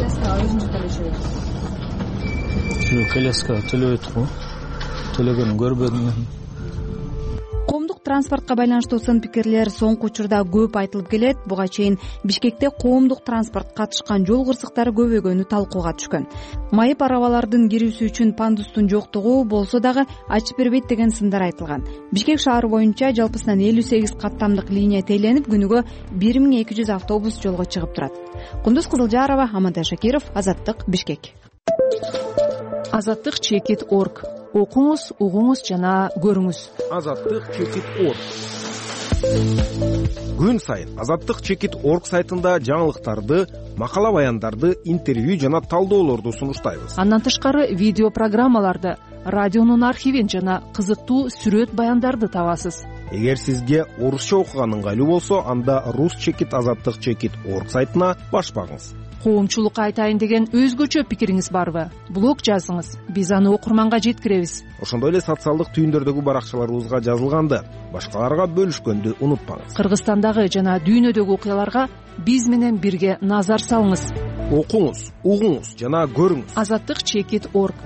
Коляска төлөйт го. Төлөгөнүн көрбөдүм. Коомдук транспортко байланыштуу сын пикирлер соңку учурда көп айтылып келет. Буга чейин Бишкекте коомдук транспорт катышкан жол кырсыктары көбөйгөнү талкууга түшкөн. Майып арабалардын кирүүсү үчүн пандустун жоктугу болсо дагы ачып бербейт деген сындар айтылган. Бишкек шаары боюнча жалпысынан 58 каттамдык линия тейленип, күнүгө 1200 автобус жолго чыгып турат. Кундуз Кызылжарова, Амантай Шакиров, Азаттык, Бишкек. Азаттык чекит.org. Окуңуз, угуңуз жана көрүңүз. Азаттык чекит.org. күн сайын Азаттык чекит орг сайтында жаңылыктарды, макала баяндарды, интервью жана талдоолорду сунуштайбыз. Андан тышкары видео программаларды, радионун архивин жана кызыктуу сүрөт баяндарды табасыз. Эгер сизге орусча окуган ыңгайлуу болсо, анда рус чекит азаттык чекит орг сайтына баш багыңыз. Коомчулукка айтайын деген өзгөчө пикириңиз барбы? Блог жазыңыз, биз аны окурманга жеткиребиз. Ошондой эле социалдык түйүндөрдөгү баракчаларыбызга жазылганды, башкаларга бөлүшкөндү унутпаңыз. Кыргызстандагы жана дүйнөдөгү окуяларга биз менен бирге назар салыңыз. Окуңуз, угуңуз жана көрүңүз. Азаттык чекит орг.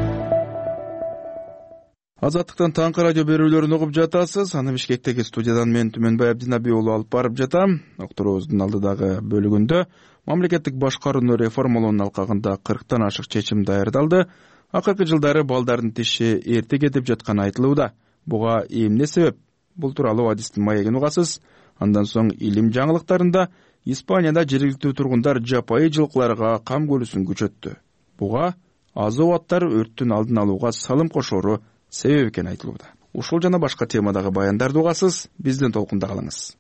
Азаттыктан таңкы радио берүүлөрүн угуп жатасыз. Аны Бишкектеги студиядан мен Түмөнбай Абдинаби уулу алып барып жатам. Уктуруубуздун алдыдагы бөлүгүндө мамлекеттик башкарууну реформалоонун алкагында 40тан ашык чечим даярдалды. Акыркы жылдары балдардын тиши эрте кетип жатканы айтылууда. Буга эмне себеп? Бул тууралуу адистин маегин угасыз. Андан соң илим жаңылыктарында Испанияда жергиликтүү тургундар жапайы жылкыларга кам көрүүсүн күчөттү. Буга азуу аттар өрттүн алдын алууга салым кошору себеп экени айтылууда. Ушул жана башка темадагы баяндарды угасыз, бизден толкунда калыңыз.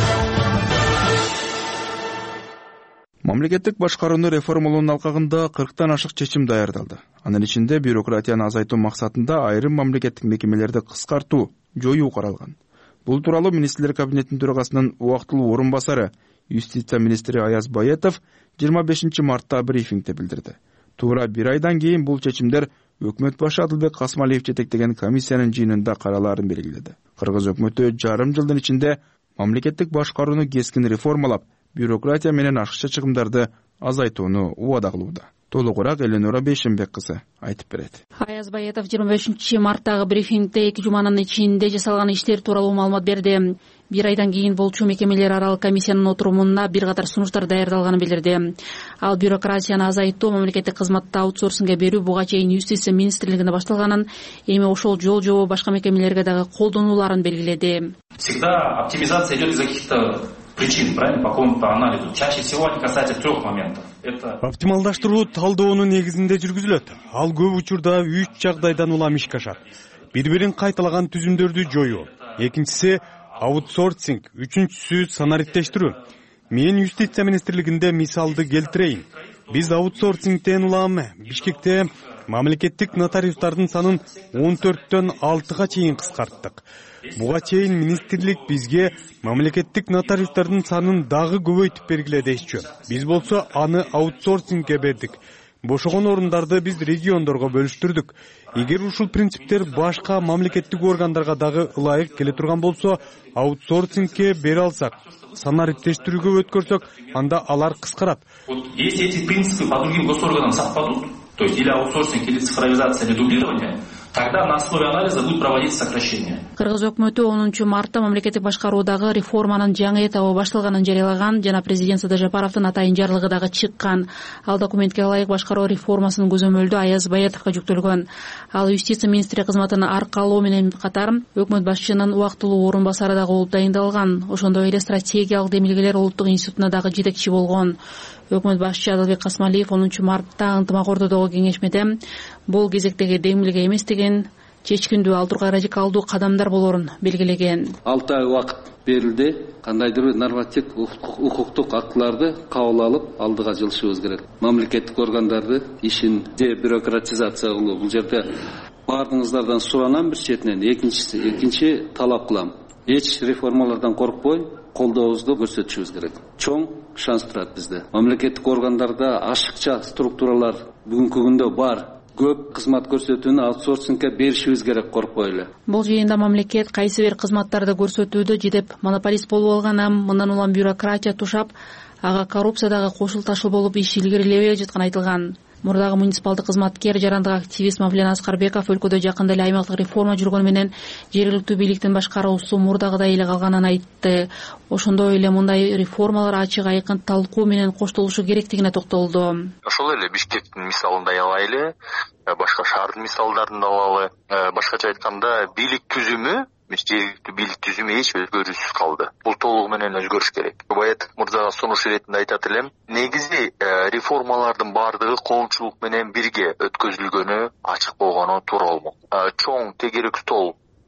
Мамлекеттик башкарууну реформалоонун алкагында 40тан ашык чечим даярдалды. Анын ичинде бюрократияны азайтуу максатында айрым мамлекеттик мекемелерди кыскартуу, жоюу каралган. Бул тууралуу министрлер кабинетинин төрагасынын убактылуу орун басары, юстиция министри Аяз Баетов 25 мартта брифингде билдирди. Туура бир айдан кийин бул чечимдер өкмөт башы Адылбек Касмалиев жетектеген комиссиянын жыйынында каралаарын белгиледи. Кыргыз өкмөтү жарым жылдын ичинде мамлекеттик башкарууну кескин реформалап, бюрократия менен ашыкча чыгымдарды азайтууну убада кылууда. Толугураак Эленора Бейшенбек кызы айтып берет. Аяз Баетов 25 марттагы брифингде 2 жуманын ичинде жасалган иштер тууралуу маалымат берди. Бир айдан кийин болчу мекемелер аралык комиссиянын отурумунда бир катар сунуштар даярдалганын билдирди. Ал бюрократияны азайтуу, мамлекеттик кызматты аутсорсингге берүү буга чейин юстиция министрлигинде башталганын, эми ошол жол жобо башка мекемелерге дагы колдонуларын белгиледи. Всегда оптимизация идет из каких-то причин, правильно, по какому-то анализу. Чаще всего они касаются 3 моментов. Оптималдаштыруу талдоонун негизинде жүргүзүлөт. Ал көп учурда 3 жагдайдан улам ишке ашат. Бири-бирин кайталаган түзүмдөрдү жоюу. Экинчиси аутсорсинг, үчүнчүсү санариттештирүү. Мен юстиция министрлигинде мисалды келтирейин. Биз аутсорсингден улам Бишкекте мамлекеттик нотариустардын санын 14төн 6га чейин кыскарттык. Буга чейин министрлик бизге мамлекеттик нотариустардын санын дагы көбөйтүп бергиле дешчү. Биз болсо аны аутсорсингге бердик. Бошогон орундарды биз региондорго бөлүштүрдүк. Эгер ушул принциптер башка мамлекеттик органдарга дагы ылайык келе турган болсо, аутсорсингге бере алсак, санариттештирүүгө өткөрсөк, анда алар кыскарат. Если эти принципы по другим госорганам совпадут, то есть или аутсорсинг, или цифровизация, или дублирование, тогда на основе анализа будет проводиться сокращение. Кыргыз өкмөтү 10 мартта мамлекеттик башкаруудагы реформанын жаңы этабы башталганын жарыялаган жана президент Садыр Жапаровдун атайын жарлыгы дагы чыккан. Ал документке ылайык башкаруу реформасынын көзөмөлдү Аяз Баетовго жүктөлгөн. Ал юстиция министри кызматын аркалоо менен катар өкмөт башчынын убактылуу орун басары дагы болуп дайындалган. Ошондой эле стратегиялык демилгелер улуттук институтуна дагы жетекчи болгон. Өкмөт башчы Адылбек Касмалиев 10 мартта ынтымак ордодогу кеңешмеде бул кезектеги демилге эмес деген чечкиндүү, ал тургай радикалдуу кадамдар болорун белгилеген. 6 ай убакыт берилди. Кандайдыр бир нормативдик укуктук актыларды кабыл алып алдыга жылышыбыз керек. Мамлекеттик органдарды ишин бюрократизация кылуу. Бул жерде баардыгыңыздардан суранам бир четинен. Экинчи талап кылам. Эч реформалардан коркпой, колдообузду көрсөтүшүбүз керек. Чоң шанс турат бизде. Мамлекеттик органдарда ашыкча структуралар бүгүнкү күндө бар. Көп кызмат көрсөтүүнү аутсорсингге беришибиз керек, коркпой эле. Бул жыйында мамлекет кайсы бир кызматтарды көрсөтүүдө жедеп монополист болуп алган, мындан улам бюрократия тушап, ага коррупция дагы кошул ташыл болуп иш илгерилебей жатканы айтылган. Мурдагы муниципалдык кызматкер, жарандык активист Мавлен Аскарбеков өлкөдө жакында эле аймактык реформа жүргөнү менен жергиликтүү бийликтин башкаруусу мурдагыдай эле калганын айтты. Ошондой эле мындай реформалар ачык айкын талкуу менен коштолушу керектигине токтолду. Ошол эле Бишкектин мисалын да алайлы, башка шаардын мисалдарын да алалы. Башкача айтканда, бийлик түзүмү, жергиликтүү бийлик түзүмү эч өзгөрүүсүз калды. Бул толугу менен өзгөрүш керек. Баетов мырзага сунуш иретинде айтат элем, негизи реформалардын баардыгы коомчулук менен бирге өткөзүлгөнү, ачык болгону туура болмок. Чоң тегерек стол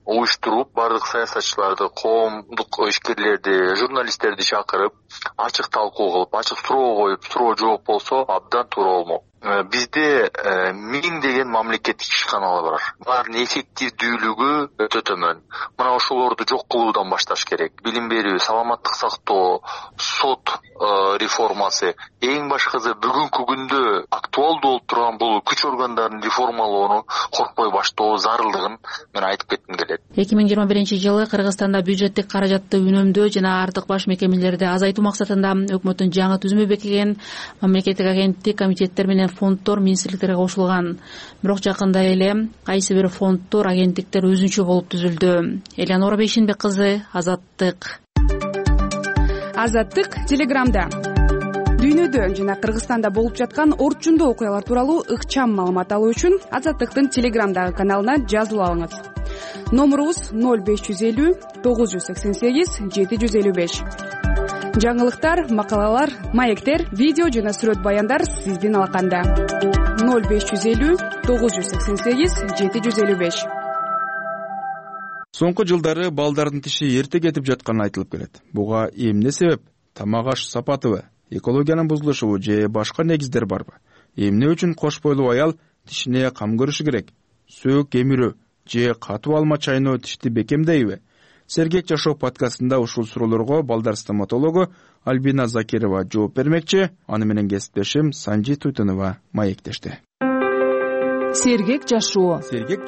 уюштуруп баардык саясатчыларды, коомдук ишкерлерди, журналисттерди чакырып, ачык талкуу кылып, ачык суроо коюп, суроо жооп болсо абдан туура болмок. Бизде 1000 деген мамлекеттик ишканалар бар. Булардын эффективдүүлүгү өтө төмөн. Мына ошолорду жок кылуудан башташ керек. Билим берүү, саламаттык сактоо, сот реформасы, эң башкысы бүгүнкү күндө актуалдуу болуп турган бул күч органдарын реформалоону коркпой баштоо зарылдыгын мен айтып кетким келет. 2021-жылы Кыргызстанда бюджеттик каражатты үнөмдөө жана артык баш мекемелерди азайтуу максатында өкмөттүн жаңы түзүмү бекиген мамлекеттик агенттик, комитеттер менен фонддор министрликтерге кошулган. Бирок жакында эле кайсы бир фонддор, агенттиктер өзүнчө болуп түзүлдү. Элеонора Бейшенбек кызы, Азаттык. Азаттык Телеграмда. Дүйнөдө жана Кыргызстанда болуп жаткан орчундуу окуялар тууралуу ыкчам маалымат алуу үчүн Азаттыктын Телеграмдагы каналына жазылып алыңыз. Номурубуз 0550 988 755. Жаңылыктар, макалалар, маектер, видео жана сүрөт баяндар сиздин алаканда. 0550 988 755. Соңку жылдары балдардын тиши эрте кетип жатканы айтылып келет. Буга эмне себеп? Тамак аш сапатыбы, экологиянын бузулушубу же башка негиздер барбы? Эмне үчүн кош бойлуу аял тишине кам көрүшү керек? Сөөк кемирүү же катуу алма чайноо тишти бекемдейби? Сергек жашоо подкастында ушул суроолорго балдар стоматологу Альбина Закирова жооп бермекчи. Аны менен кесиптешим Санжи Туйтунова маектешти. Сергек жашоо.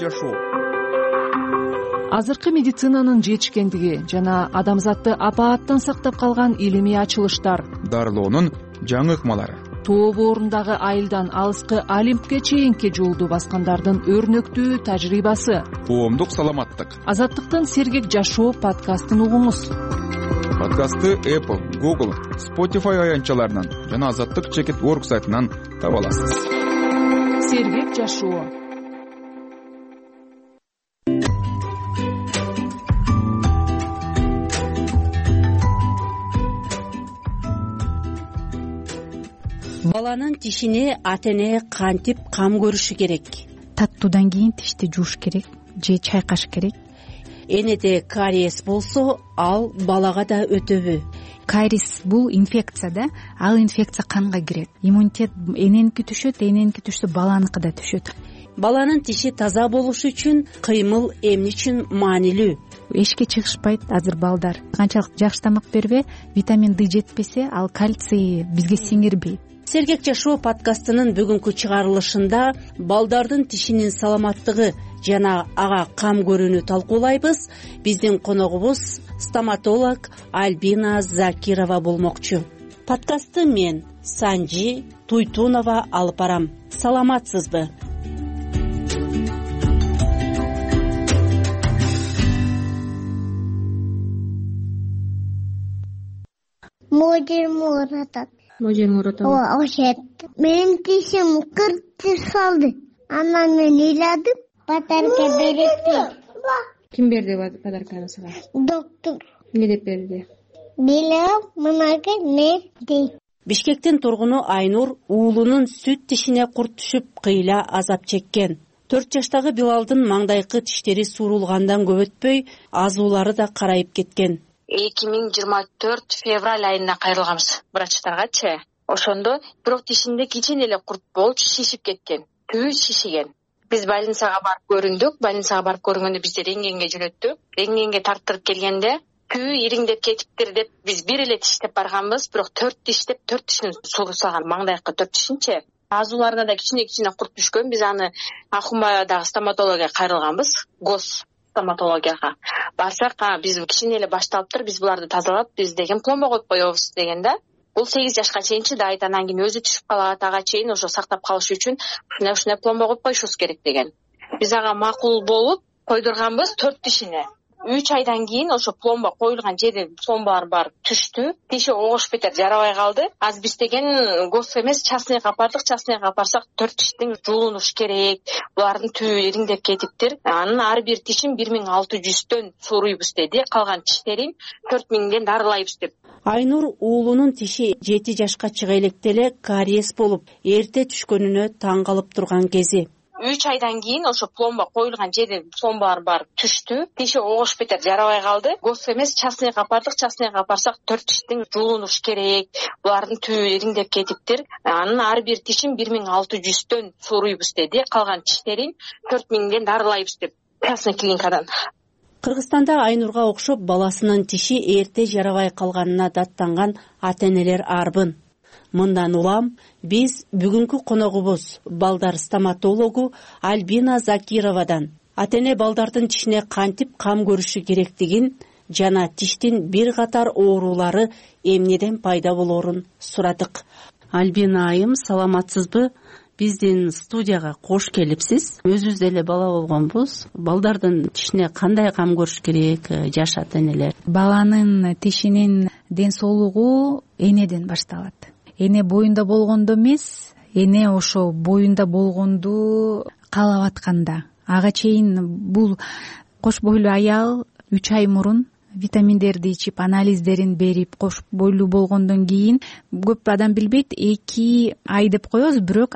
Азыркы медицинанын жетишкендиги жана адамзатты апааттан сактап калган илимий ачылыштар, дарылоонун жаңы ыкмалары, тоо боорундагы айылдан алыскы Олимпке чейинки жолду баскандардын өрнөктүү тажрыйбасы, коомдук саламаттык. Азаттыктын Сергек жашоо подкастын угуңуз. Подкастты Apple, Google, Spotify аянтчаларынан жана Азаттык.org сайтынан таба аласыз. Сергек жашоо. Баланын тишине ата-эне кантип кам көрүшү керек? Таттуудан кийин тишти жууш керек же чайкаш керек. Энеде кариес болсо, ал балага да өтөбү? Кариес бул инфекция да, ал инфекция канга кирет. Иммунитет эненики түшөт, эненики түшсө баланыкы да түшөт. Баланын тиши таза болушу үчүн кыймыл эмне үчүн маанилүү? Эшикке чыгышпайт азыр балдар. Канчалык жакшы тамак бербе, витамин D жетпесе, ал кальций бизге сиңирбейт. Сергек жашоо подкастынын бүгүнкү чыгарылышында балдардын тишинин саламаттыгы жана ага кам көрүүнү талкуулайбыз. Биздин коногубуз стоматолог Альбина Закирова болмокчу. Подкастты мен Санжи Туйтунова алып барам. Саламатсызбы? Можер Муратов. Ошет. Менин тишим кыртыш калды. Анан мен ыйладым, подарка берет. Ким берди подарканы сага? Доктор. Эмне деп берди? Билем, мынага не дейт. Бишкектин тургуну Айнур уулунун сүт тишине курт түшүп кыйла азап чеккен. 4 жаштагы Билалдын маңдайкы тиштери суурулгандан көп өтпөй азуулары да карайып кеткен. 2024 февраль айында кайрылганбыз врачтаргачы. Ошондо бирок тишинде кичине эле курт болуп шишип кеткен. Түү шишиген. Биз больницага барып көрүндүк. Больницага барып көргөндө бизди рентгенге жөнөттү. Рентгенге тарттырып келгенде түү ириңдеп кетиптир деп биз бир эле тиш деп барганбыз, бирок 4 тиш деп 4 тишин сулуу салган, маңдайкы 4 тишинчи. Азууларына да кичине курт түшкөн. Биз аны Ахунбайдагы стоматологияга кайрылганбыз. Гос стоматологияга барсак, биз кичине эле башталыптыр, биз буларды тазалап, биз деген пломба коюп коебуз дегенде, бул 8 жашка чейин чыдайт, анан кийин өзү түшүп калат, ага чейин ошо сактап калыш үчүн ушундай пломба коюп коюшубуз керек деген. Биз ага макул болуп койдурганбыз 4 тишине. 3 айдан кийин ошо пломба коюлган жерде пломбалар бар түштү. Тиши огошуп кетет, жарабай калды. Аз биз деген гос эмес, частныйга бардык. Частныйга барсак 4 тиштин жуулунуш керек. Булардын түү ириңдеп кетиптир. Анын ар бир тишин 1600төн сууруйбуз деди. Калган тиштерин 4000ден дарылайбыз деп. Айнур уулунун тиши 7 жашка чыга элек деле кариес болуп, эрте түшкөнүнө таң калып турган кези. 3 айдан кийин ошо пломба коюлган жерден пломбалар барып түштү. Тиши огушуп кетер, жарабай калды. Гос эмес, частныйга апардык. Частныйга апарсак 4 тиштин жуулунуш керек. Булардын түбү ириңдеп кетиптир. Анын ар бир тишин 1600төн сууруйбуз деди. Калган тиштерин 4000ден дарылайбыз деп частный клиникадан. Кыргызстанда Айнурга окшоп баласынын тиши эрте жарабай калганына даттанган ата-энелер арбын. Мындан улам биз бүгүнкү коногубуз балдар стоматологу Альбина Закировадан ата-эне балдардын тишине кантип кам көрүшү керектигин жана тиштин бир катар оорулары эмнеден пайда болоорун сурадык. Альбина айым, саламатсызбы? Биздин студияга кош келипсиз. Өзүбүз деле бала болгонбуз. Балдардын тишине кандай кам көрүш керек жаш ата-энелер? Баланын тишинин ден соолугу энеден башталат. Эне боюнда болгондо эмес, эне ошо боюнда болгонду каалап атканда. Ага чейин бул кош бойлуу аял 3 ай мурун витаминдерди ичип, анализдерин берип, кош бойлуу болгондон кийин көп адам билбейт, 2 ай деп коебуз, бирок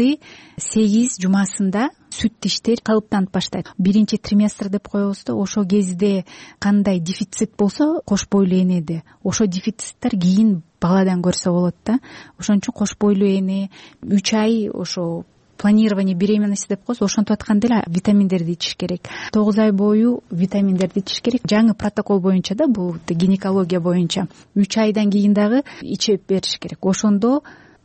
6-8 жумасында сүт тиштер калыптанып баштайт. Биринчи триместр деп коебуз да, ошо кезде кандай дефицит болсо кош бойлуу энеде, ошо дефициттер кийин баладан көрсө болот да. Ошон үчүн кош бойлуу эне 3 ай ошо планирование беременности деп коебуз, ошентип атканда эле витаминдерди ичиш керек. 9 ай бою витаминдерди ичиш керек. Жаңы протокол боюнча да, бул гинекология боюнча 3 айдан кийин дагы ичип бериш керек. Ошондо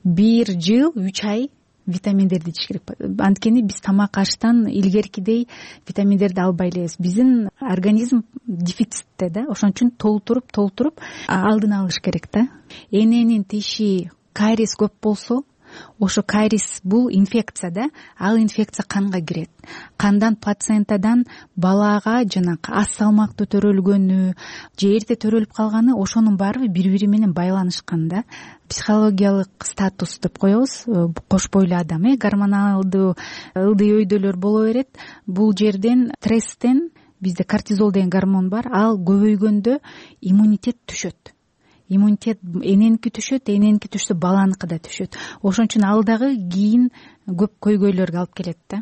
1 жыл 3 ай витаминдерди ичиш керек. Анткени биз тамак аштан илгеркидей витаминдерди албай элебиз. Биздин организм дефицитте да, ошон үчүн толтуруп алдын алыш керек да. Эненин тиши кариес көп болсо, ошо кариес бул инфекция да, ал инфекция канга кирет. Кандан плацентадан балага жанагы аз салмактуу төрөлгөнү же эрте төрөлүп калганы, ошонун баары бири-бири менен байланышкан да. Психологиялык статус деп коебуз, кош бойлуу адам, гормоналдуу ылдый өйдөлөр боло берет. Бул жерден стресстен, бизде кортизол деген гормон бар, ал көбөйгөндө иммунитет түшөт. Иммунитет эненики түшөт, эненики түшсө баланыкы да түшөт. Ошон үчүн ал дагы кийин көп көйгөйлөргө алып келет да.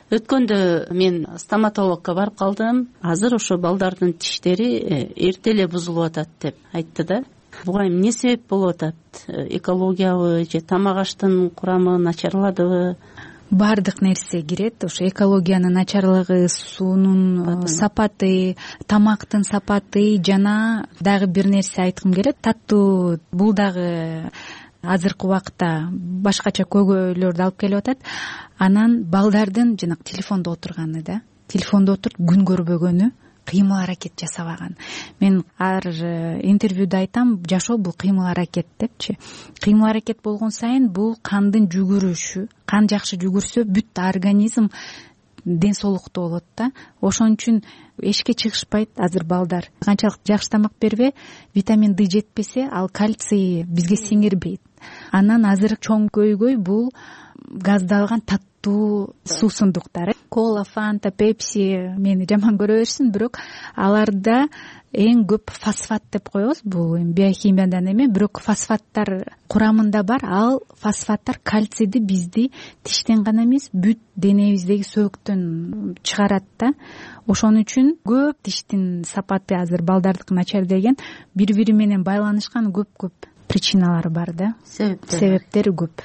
Өткөндө мен стоматологко барып калдым. Азыр ошо балдардын тиштери эрте эле бузулуп атат деп айтты да. Буга эмне себеп болуп атат? Экологиябы же тамак аштын курамы начарладыбы? Бардык нерсе кирет. Ошо экологиянын начарлыгы, суунун сапаты, тамактын сапаты жана дагы бир нерсе айткым келет. Таттуу, бул дагы азыркы убакта башкача көйгөйлөрдү алып келип атат. Анан балдардын жанагы телефондо отурганы да. Телефондо отуруп күн көрбөгөнү, кыймыл аракет жасабаган. Мен ар интервьюда айтам, жашоо бул кыймыл аракет депчи. Кыймыл аракет болгон сайын бул кандын жүгүрүшү, кан жакшы жүгүрсө бүт организм ден соолуктуу болот да. Ошон үчүн эшикке чыгышпайт азыр балдар. Канчалык жакшы тамак бербе, витамин D жетпесе, ал кальций бизге сиңирбейт. Анан азыр чоң көйгөй бул газдалган таттуу суусундуктар. Кола, Фанта, Пепси мени жаман көрө берсин, бирок аларда эң көп фосфат деп коебуз. Бул биохимиядан эме, бирок фосфаттар курамында бар. Ал фосфаттар кальцийди бизди тиштен гана эмес, бүт денебиздеги сөөктөн чыгарат да. Ошон үчүн көп тиштин сапаты азыр балдардыкы начар деген бири-бири менен байланышкан көп причиналары бар да. Себептери көп.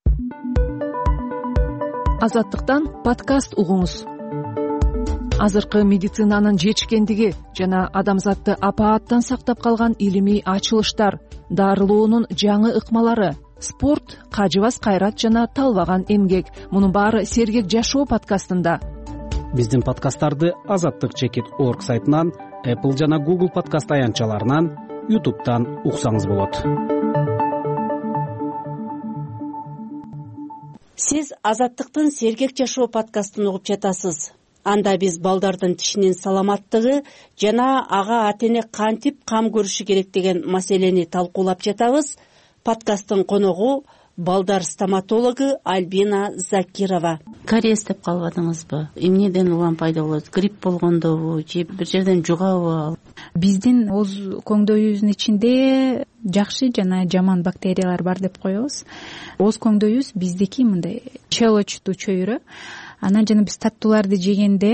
Азаттыктан подкаст угуңуз. Азыркы медицинанын жетишкендиги жана адамзатты апааттан сактап калган илимий ачылыштар, дарылоонун жаңы ыкмалары, спорт, кажыбас кайрат жана талбаган эмгек. Мунун баары Сергек жашоо подкастында. Биздин подкасттарды azattik.org сайтынан, Apple жана Google подкаст аянтчаларынан, YouTube'дан уксаңыз болот. Сиз Азаттыктын Сергек жашоо подкастын угуп жатасыз. Анда биз балдардын тишинин саламаттыгы жана ага ата-эне кантип кам көрүшү керек деген маселени талкуулап жатабыз. Подкасттын коногу балдар стоматологу Альбина Закирова. Кариес деп калбадыңызбы? Эмнеден улам пайда болот? Грипп болгондобу же бир жерден жугабы? Биздин ооз көңдөйүбүздүн ичинде жакшы жана жаман бактериялар бар деп коебуз. Ооз көңдөйүбүз биздики мындай щелочтуу чөйрө. анан жана биз таттууларды жегенде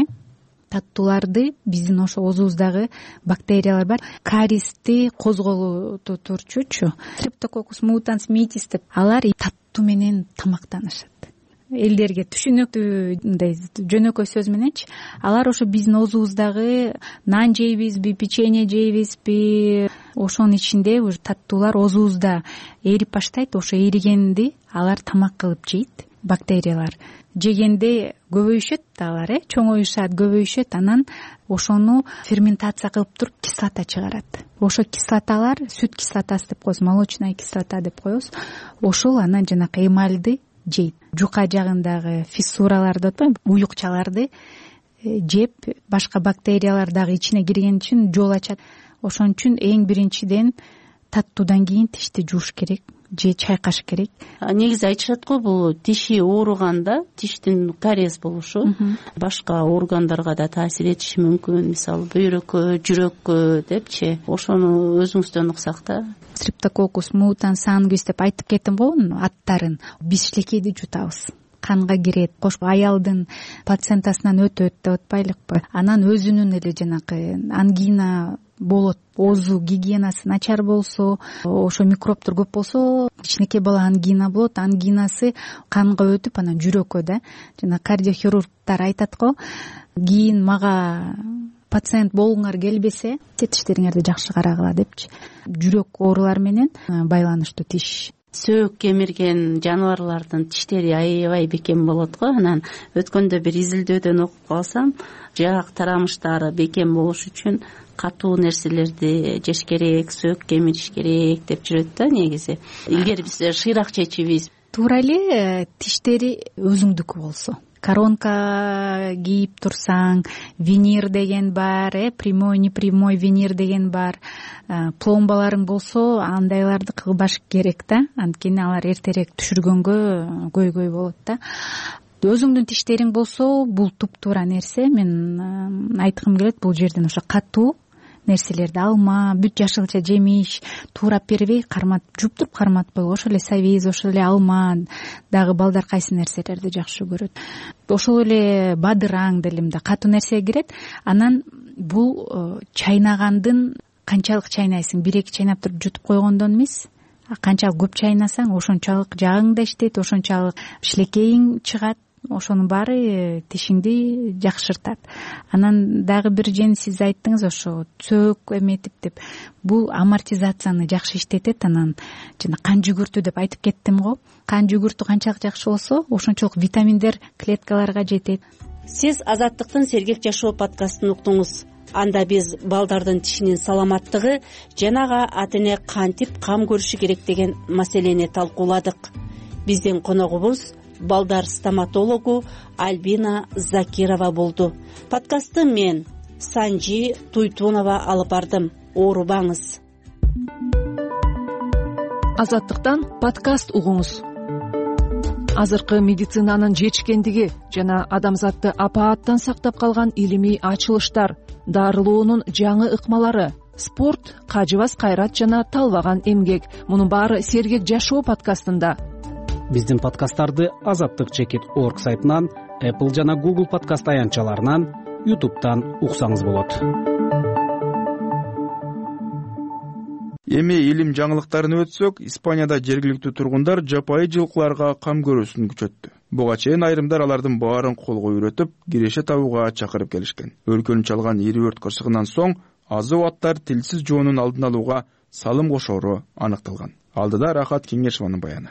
биздин ошо оозубуздагы бактериялар бар, каристи козголто турчучу Streptococcus mutans mitis деп, алар таттуу менен тамактанышат. Элдерге түшүнүктүү мындай жөнөкөй сөз мененчи, алар ошо биздин оозубуздагы нан жейбизби, печенье жейбизби, ошонун ичинде уже таттуулар оозубузда эрип баштайт. Ошо эригенди алар тамак кылып жейт. Бактериялар жегенде көбөйүшөт, алар чоңоюшат, көбөйүшөт, анан ошону ферментация кылып туруп кислота чыгарат. Ошо кислоталар сүт кислотасы деп коебуз, молочная кислота деп коебуз. Ошол анан жанакы эмальды жейт. Жука жагындагы фиссураларды, уюкчаларды жеп, башка бактериялар дагы ичине кирген үчүн жол ачат. Ошон үчүн эң биринчиден таттуудан кийин тишти жууш керек же чайкаш керек. Негизи айтышат го, бул тиши ооруганда тиштин кариес болушу башка органдарга да таасир этиши мүмкүн, мисалы бөйрөккө, жүрөккө депчи. Ошону өзүңүздөн уксак да. Streptococcus mutans sanguis деп айтып кеттим го аттарын. Биз шилекейди жутабыз, канга кирет, кош аялдын плацентасынан өтөт деп атпайлыкпы. Анан өзүнүн эле жанакы ангина болот. Оозу гигиенасы начар болсо, ошо микробтор көп болсо, кичинекей бала ангина болот. Ангинасы канга өтүп, анан жүрөккө да. Жана кардиохирургдар айтат го, кийин мага пациент болгуңар келбесе, тиштериңерди жакшы карагыла депчи. Жүрөк оорулар менен байланыштуу тиш. Сөөк кемирген жаныбарлардын тиштери аябай бекем болот го. Анан өткөндө бир изилдөөдөн окуп калсам, жаак тарамыштары бекем болуш үчүн катуу нерселерди жеш керек, сөөк кемириш керек деп жүрөт да негизи. Илгери биз шыйрак чечибиз. Туура эле тиштери өзүңдүкү болсо. Коронка кийип турсаң, винир деген бар, прямой, непрямой винир деген бар. Пломбаларың болсо, андайларды кылбаш керек да. Анткени алар эртерээк түшүргөнгө көйгөй болот да. Өзүңдүн тиштериң болсо, бул туп-туура нерсе. Мен айткым келет, бул жерден ошо катуу нерселерди алма, бүт жашылча жемиш туурап бербей, жууп туруп карматпой, ошол эле сабиз, ошол эле алма, дагы балдар кайсы нерселерди жакшы көрөт. Ошол эле бадыраң деле да катуу нерсеге кирет. Анан бул чайнагандын канчалык чайнайсың, 1-2 чайнап туруп жутуп койгондон эмес. Канчалык көп чайнасаң, ошончалык жагың да иштейт, ошончалык шилекейиң чыгат. Ошонун баары тишиңди жакшыртат. Анан дагы бир жен сиз айттыңыз, ошо сөөк эметип деп. Бул амортизацияны жакшы иштетет. Анан жана кан жүгүртүү деп айтып кеттим го. Кан жүгүртүү канчалык жакшы болсо, ошончолук витаминдер клеткаларга жетет. Сиз Азаттыктын Сергек жашоо подкастын уктуңуз. Анда биз балдардын тишинин саламаттыгы жанага ата-эне кантип кам көрүшү керек деген маселени талкууладык. Биздин коногубуз балдар стоматологу Альбина Закирова болду. Подкастты мен Санжи Туйтунова алып бардым. Оорубаңыз. Азаттыктан подкаст угуңуз. Азыркы медицинанын жетишкендиги жана адамзатты апааттан сактап калган илимий ачылыштар, дарылоонун жаңы ыкмалары, спорт, кажыбас кайрат жана талбаган эмгек. Мунун баары Сергек жашоо подкастында. Биздин подкасттарды azattik.org сайтынан, Apple жана Google подкаст аянтчаларынан, YouTube'дан уксаңыз болот. Эми илим жаңылыктарын өтсөк, Испанияда жергиликтүү тургундар жапайы жылкыларга кам көрүүсүн күчөттү. Буга чейин айрымдар алардын баарын колго үйрөтүп, киреше табууга чакырып келишкен. Өлкөнү чалган ири өрт кырсыгынан соң азуу аттар тилсиз жоонун алдын алууга салым кошоору аныкталган. Алдыда Рахат Кеңешованын баяны.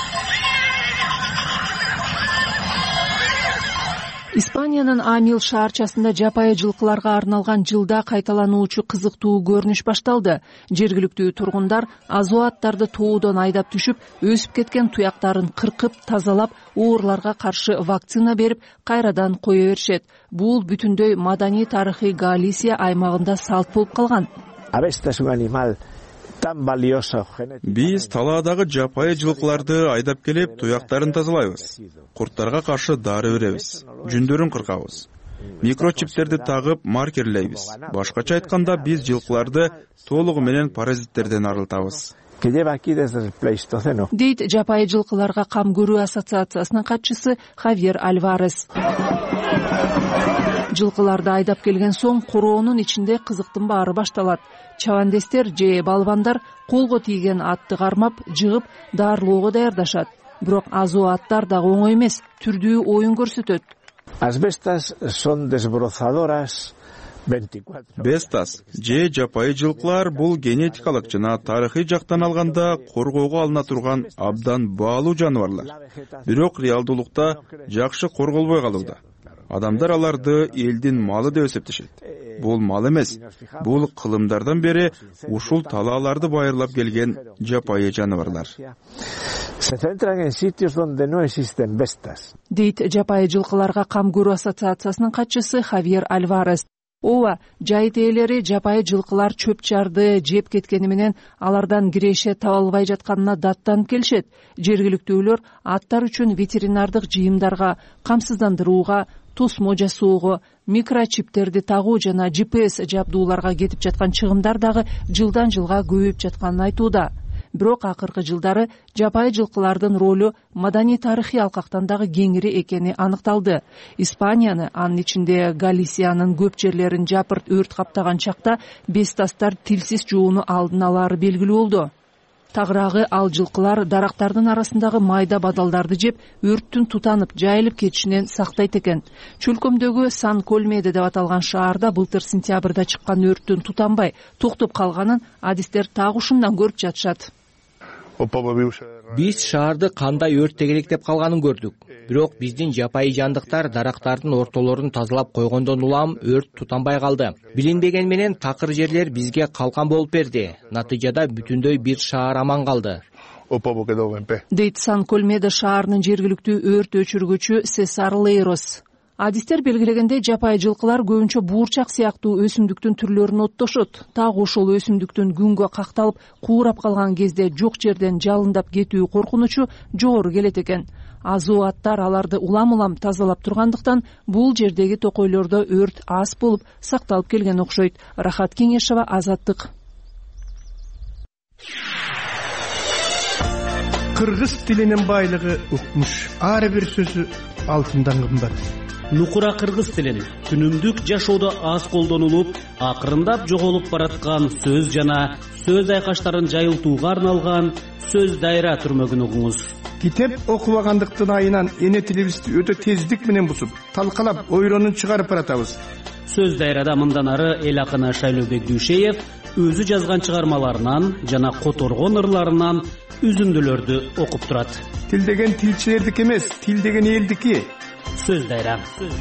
Испаниянын Амил шаарчасында жапайы жылкыларга арналган жылда кайталануучу кызыктуу көрүнүш башталды. Жергиликтүү тургундар азуу аттарды тоодон айдап түшүп, өсүп кеткен туяктарын кыркып, тазалап, оорларга каршы вакцина берип, кайрадан кое беришет. Бул бүтүндөй маданий тарыхый Галисия аймагында салт болуп калган. Биз талаадагы жапайы жылкыларды айдап келип, туяктарын тазалайбыз. Курттарга каршы дары беребиз. Жүндөрүн кыркабыз. Микрочиптерди тагып маркерлейбиз. Башкача айтканда, биз жылкыларды толугу менен паразиттерден арылтабыз. дейт жапайы жылкыларга кам көрүү ассоциациясынын катчысы Хавьер Альварес. Жылкыларды айдап келген соң короонун ичинде кызыктын баары башталат. Чабандестер же балбандар колго тийген атты кармап, жыгып, даарылоого даярдашат. Бирок азуу аттар дагы оңой эмес, түрдүү оюн көрсөтөт. Бестас же жапайы жылкылар бул генетикалык жана тарыхый жактан алганда коргоого алына турган абдан баалуу жаныбарлар. Бирок реалдуулукта жакшы корголбой калууда. Адамдар аларды элдин малы деп эсептешет. Бул мал эмес, бул кылымдардан бери ушул талааларды байырлап келген жапайы жаныбарлар. Дейт жапайы жылкыларга кам көрүү ассоциациясынын катчысы Хавьер Альварес. Ооба, жайыт ээлери жапайы жылкылар чөп-чарды жеп кеткени менен алардан киреше таба албай жатканына даттанып келишет. Жергиликтүүлөр аттар үчүн ветеринардык жыйымдарга, камсыздандырууга, тосмо жасоого, микрочиптерди тагуу жана GPS жабдууларга кетип жаткан чыгымдар дагы жылдан жылга көбөйүп жатканын айтууда. Бирок акыркы жылдары жапайы жылкылардын ролу маданий тарыхый алкактан дагы кеңири экени аныкталды. Испанияны, анын ичинде Галисиянын көп жерлерин жапырт өрт каптаган чакта бестастар тилсиз жууну алдын алары белгилүү болду. Тагыраагы ал жылкылар дарактардын арасындагы майда бадалдарды жеп, өрттүн тутанып, жайылып кетишинен сактайт экен. Чөлкөмдөгү Сан Колмеде деп аталган шаарда былтыр сентябрда чыккан өрттүн тутанбай, токтоп калганын адистер так ушундан көрүп жатышат. Биз шаарды кандай өрттегелек деп калганын көрдүк. Бирок биздин жапайы жандыктар дарактардын ортолорун тазалап койгондон улам өрт тутанбай калды. Билинбеген менен такыр жерлер бизге калкан болуп берди. Натыйжада бүтүндөй бир шаар аман калды. Дейт Сан Колмеде шаарынын жергиликтүү өрт өчүргүчү Сесар Лейрос. Адистер белгилегендей жапайы жылкылар көбүнчө буурчак сыяктуу өсүмдүктүн түрлөрүн оттошот. Так ошол өсүмдүктүн күнгө какталып, куурап калган кезде жок жерден жалындап кетүү коркунучу жогору келет экен. Азуу аттар аларды улам-улам тазалап тургандыктан бул жердеги токойлордо өрт аз болуп сакталып келген окшойт. Рахат Кеңешова, Азаттык. Кыргыз тилинин байлыгы укмуш. Ар бир сөзү алтындан кымбат. Нукура кыргыз тилин күнүмдүк жашоодо аз колдонулуп, акырындап жоголуп бараткан сөз жана сөз айкаштарын жайылтууга арналган сөз дайра түрмөгүн угуңуз. Китеп окубагандыктын айынан эне тилибизди өтө тездик менен бузуп, талкалап, ойронун чыгарып баратабыз. Сөз дайрада мындан ары эл акыны Шайлообек Дүйшеев өзү жазган чыгармаларынан жана которгон ырларынан үзүндүлөрдү окуп турат. Тил деген тилчилердики эмес, тил деген элдики. Сөз дайра.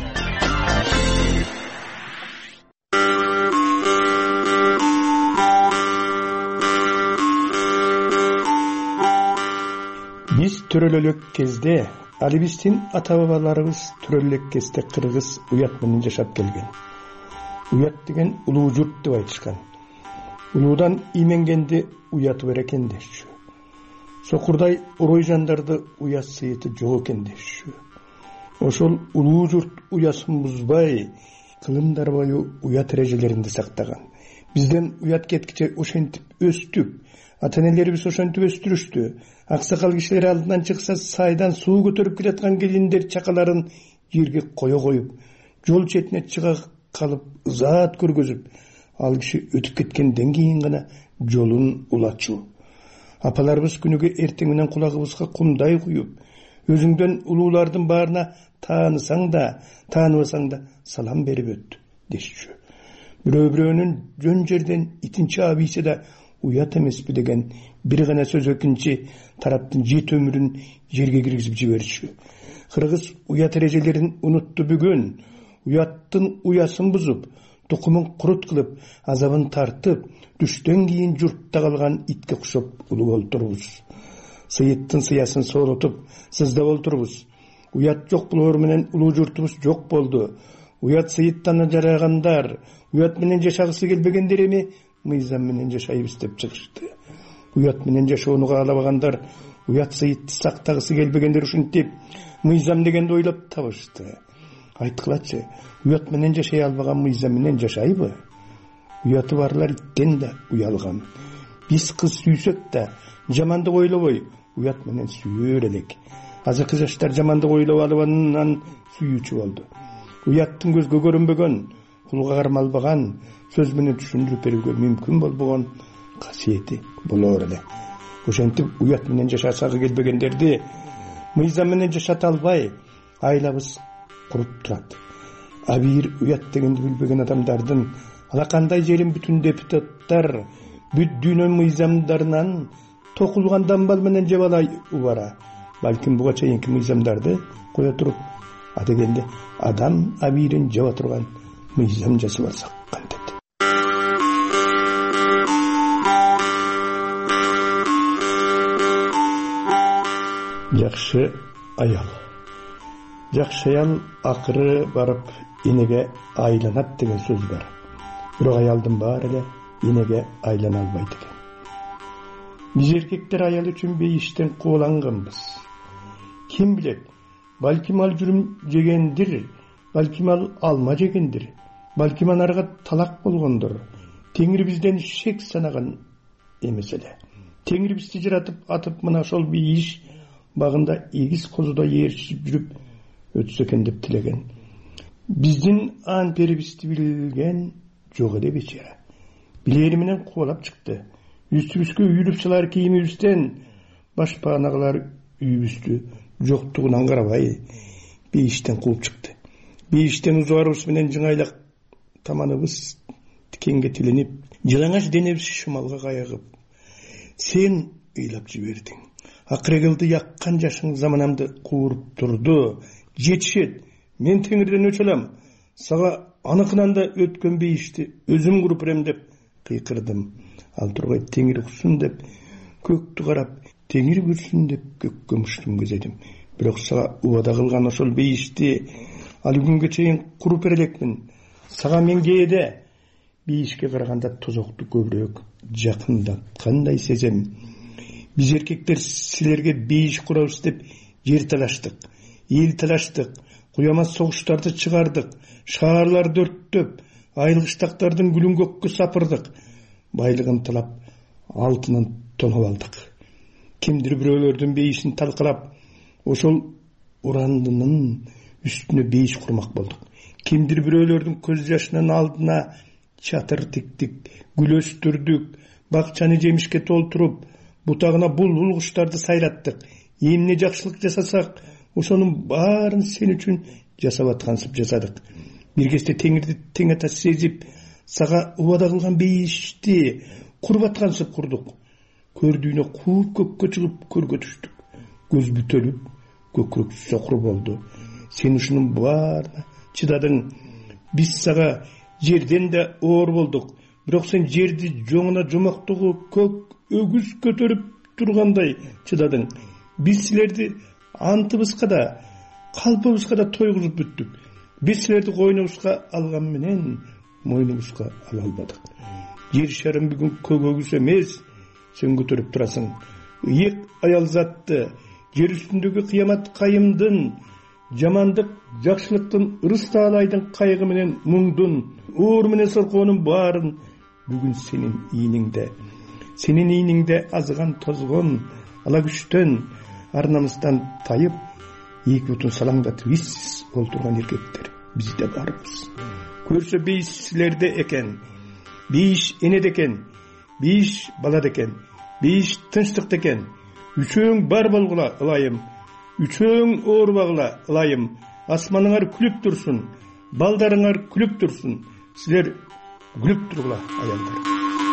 Биз төрөлөлөк кезде, али биздин ата бабаларыбыз төрөлөлөк кезде кыргыз уят менен жашап келген. Уят деген улуу журт деп айтышкан. Улуудан именгенди уяты бар экен дешчү. Сокурдай орой жандарды уят сыйыты жок экен дешчү. Ошол улуу журт уясын бузбай, кылымдар бою уят эрежелеринди сактаган. Бизден уят кеткиче ошентип өстүк. Ата-энелерибиз ошентип өстүрүштү. Аксакал кишилер алдынан чыкса сайдан суу көтөрүп келаткан келиндер чакаларын жерге кое коюп, жол четине чыга калып ызаат көргөзүп, ал киши өтүп кеткенден кийин гана жолун улачу. Апаларыбыз күнүгө эртең менен кулагыбызга кумдай куюп, өзүңдөн улуулардын баарына таанысаң да, тааныбасаң да салам берип өт дешчү. Бирөө-бирөөнүн жөн жерден итинчи абийсе да уят эмеспи деген бир гана сөз экинчи тараптын жет өмүрүн жерге киргизип жиберчү. Кыргыз уят эрежелерин унутту бүгүн, уяттын уясын бузуп, тукумун курут кылып, азабын тартып, түштөн кийин журтта калган итке окшоп улуу болтурбуз. Сыйыттын сыясын сооротуп, сыздап олтурбуз. Уят жок болоор менен улуу журтубуз жок болду. Уят сыйыттан жарагандар, уят менен жашагысы келбегендер эми мыйзам менен жашайбыз деп чыгышты. Уят менен жашоону каалабагандар, уят сыйытты сактагысы келбегендер ушинтип мыйзам дегенди ойлоп табышты. Айткылачы, уят менен жашай албаган мыйзам менен жашайбы? Уяты барлар иттен да уялган. биз кыз сүйсөк да жамандык ойлобой уят менен сүйөр элек. Азыркы жаштар жамандык ойлоп алганынан сүйүүчү болду. Уяттын көзгө көрүнбөгөн, кулга кармалбаган, сөз менен түшүндүрүп берүүгө мүмкүн болбогон касиети болор эле. Ошентип уят менен жашасагы келбегендерди мыйзам менен жашата албай айлабыз куруп турат. А бир уят дегенди билбеген адамдардын алакандай жерин бүтүн депутаттар бүт дүйнө мыйзамдарынан токулган дамбал менен жеп алай убара. Балким буга чейинки мыйзамдарды кое туруп, адегенде адам абийирин жаба турган мыйзам жасап алсак кантет. Жакшы аял. Жакшы аял акыры барып энеге айланат деген сөз бар. Бирок аялдын баары эле энеге айлана албайт экен. Биз эркектер аял үчүн бейиштен кууланганбыз. Ким билет, балким ал жүрүм жегендир, балким ал алма жегендир, балким анарга талак болгондур. Теңир бизден шек санаган эмес эле. Теңир бизди жаратып атып мына ошол бейиш багында эгиз козудо ээрчип жүрүп өтсө экен деп тилеген. Биздин ан перибизди билген жок эле бечара. Билери менен кубалап чыкты. Үстүбүзгө үйүлүп салар кийимибизден башпаанагылар үйүбүздү жоктугунан карабай бейиштен кууп чыкты. Бейиштен узуарыбыз менен жыңайлак таманыбыз тикенге тиленип, жылаңач денебиз шымалга кайыгып, сен ыйлап жибердиң. Акырегилди яккан жашың заманамды кууруп турду. Жетишет, мен теңирден өчө алам. Сага аныкынан да өткөн бейишти өзүм куруп берем деп кыйкырдым. Ал тургай теңир уксун деп көктү карап, теңир көрсүн деп көккө муштум кезедим. Бирок сага убада кылган ошол бейишти ал күнгө чейин куруп бере элекмин. Сага мен кээде бейишке караганда тозокту көбүрөөк жакындаткандай сезем. Биз эркектер силерге бейиш курабыз деп жер талаштык, эл талаштык, куяма согуштарды чыгардык, шаарларды өрттөп, айылгыштактардын гүлүн көккө сапырдык, байлыгын талап, алтынын тонуп алдык. Кимдир бирөөлөрдүн бейишин талкалап, ошол урандынын үстүнө бейиш курмак болдук. Кимдир бирөөлөрдүн көз жашынын алдына чатыр тиктик, гүл өстүрдүк, бакчаны жемишке толтуруп, бутагына булбул куштарды сайраттык. Эмне жакшылык жасасак, ошонун баарын сен үчүн жасап аткансып жасадык. Бир кезде теңирди тең ата сезип, сага убада кылган бейишти куруп аткансып курдук. Көрдүүнө кууп көккө чыгып көргө түштүк. Көз бүтөлүп, көкүрөк сокур болду. Сен ушунун баарына чыдадың. Биз сага жерден да оор болдук. Бирок сен жерди жоңуна жомоктогу көк өгүз көтөрүп тургандай чыдадың. Биз силерди антыбызга да, калпыбызга да тойгузуп бүттүк. Биз силерди койнубузга алган менен мойнубузга ала албадык. Жер шарым бүгүн көк өгүз эмес, сен көтөрүп турасың. Ыйык аял затты, жер үстүндөгү кыямат кайымдын, жамандык, жакшылыктын, ырыс таалайдын кайгы менен муңдун, оор менен соркоонун баарын бүгүн сенин ийниңде. Сенин ийниңде азган тозгон, ала күчтөн, ар намыстан тайып, эки бутун салаңдатып иссиз олтурган эркектер бизде барбыз. Көрсө бейиш силерде экен, бейиш энеде экен, бейиш балада экен, бейиш тынчтыкта экен. Үчөөң бар болгула ылайым, үчөөң оорубагыла ылайым. Асманыңар күлүп турсун, балдарыңар күлүп турсун. Силер күлүп тургула аялдар.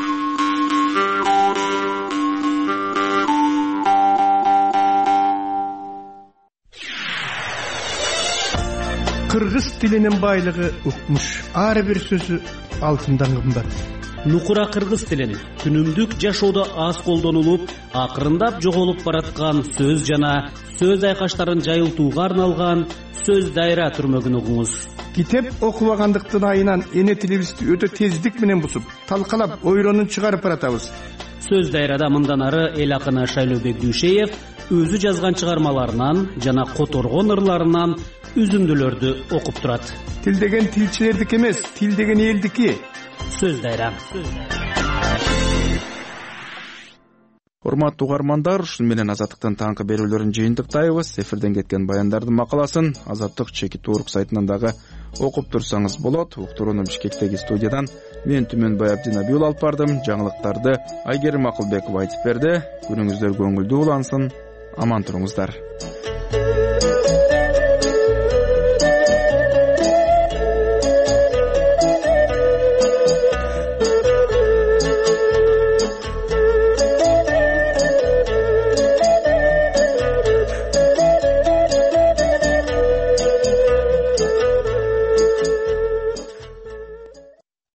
Кыргыз тилинин байлыгы укмуш. Ар бир сөзү алтындан кымбат. Нукура кыргыз тилин күнүмдүк жашоодо аз колдонулуп, акырындап жоголуп бараткан сөз жана сөз айкаштарын жайылтууга арналган сөз дайра түрмөгүн угуңуз. Китеп окубагандыктын айынан эне тилибизди өтө тездик менен бусуп, талкалап, ойронун чыгарып баратабыз. Сөз дайрада мындан ары эл акыны Шайлообек Дүйшеев өзү жазган чыгармаларынан жана которгон ырларынан үзүндүлөрдү окуп турат. Тил деген тилчилердики эмес, тил деген элдики. Сөз дайра. урматтуу угармандар, ушун менен Азаттыктын таңкы берүүлөрүн жыйынтыктайбыз. Эфирден кеткен баяндардын макаласын Азаттык чекит орг сайтынан дагы окуп турсаңыз болот. Уктурууну Бишкектеги студиядан мен Түмөнбай Абдинабиул алып бардым. Жаңылыктарды Айгерим Акылбекова айтып берди. Күнүңүздөр көңүлдүү улансын. Аман туруңуздар.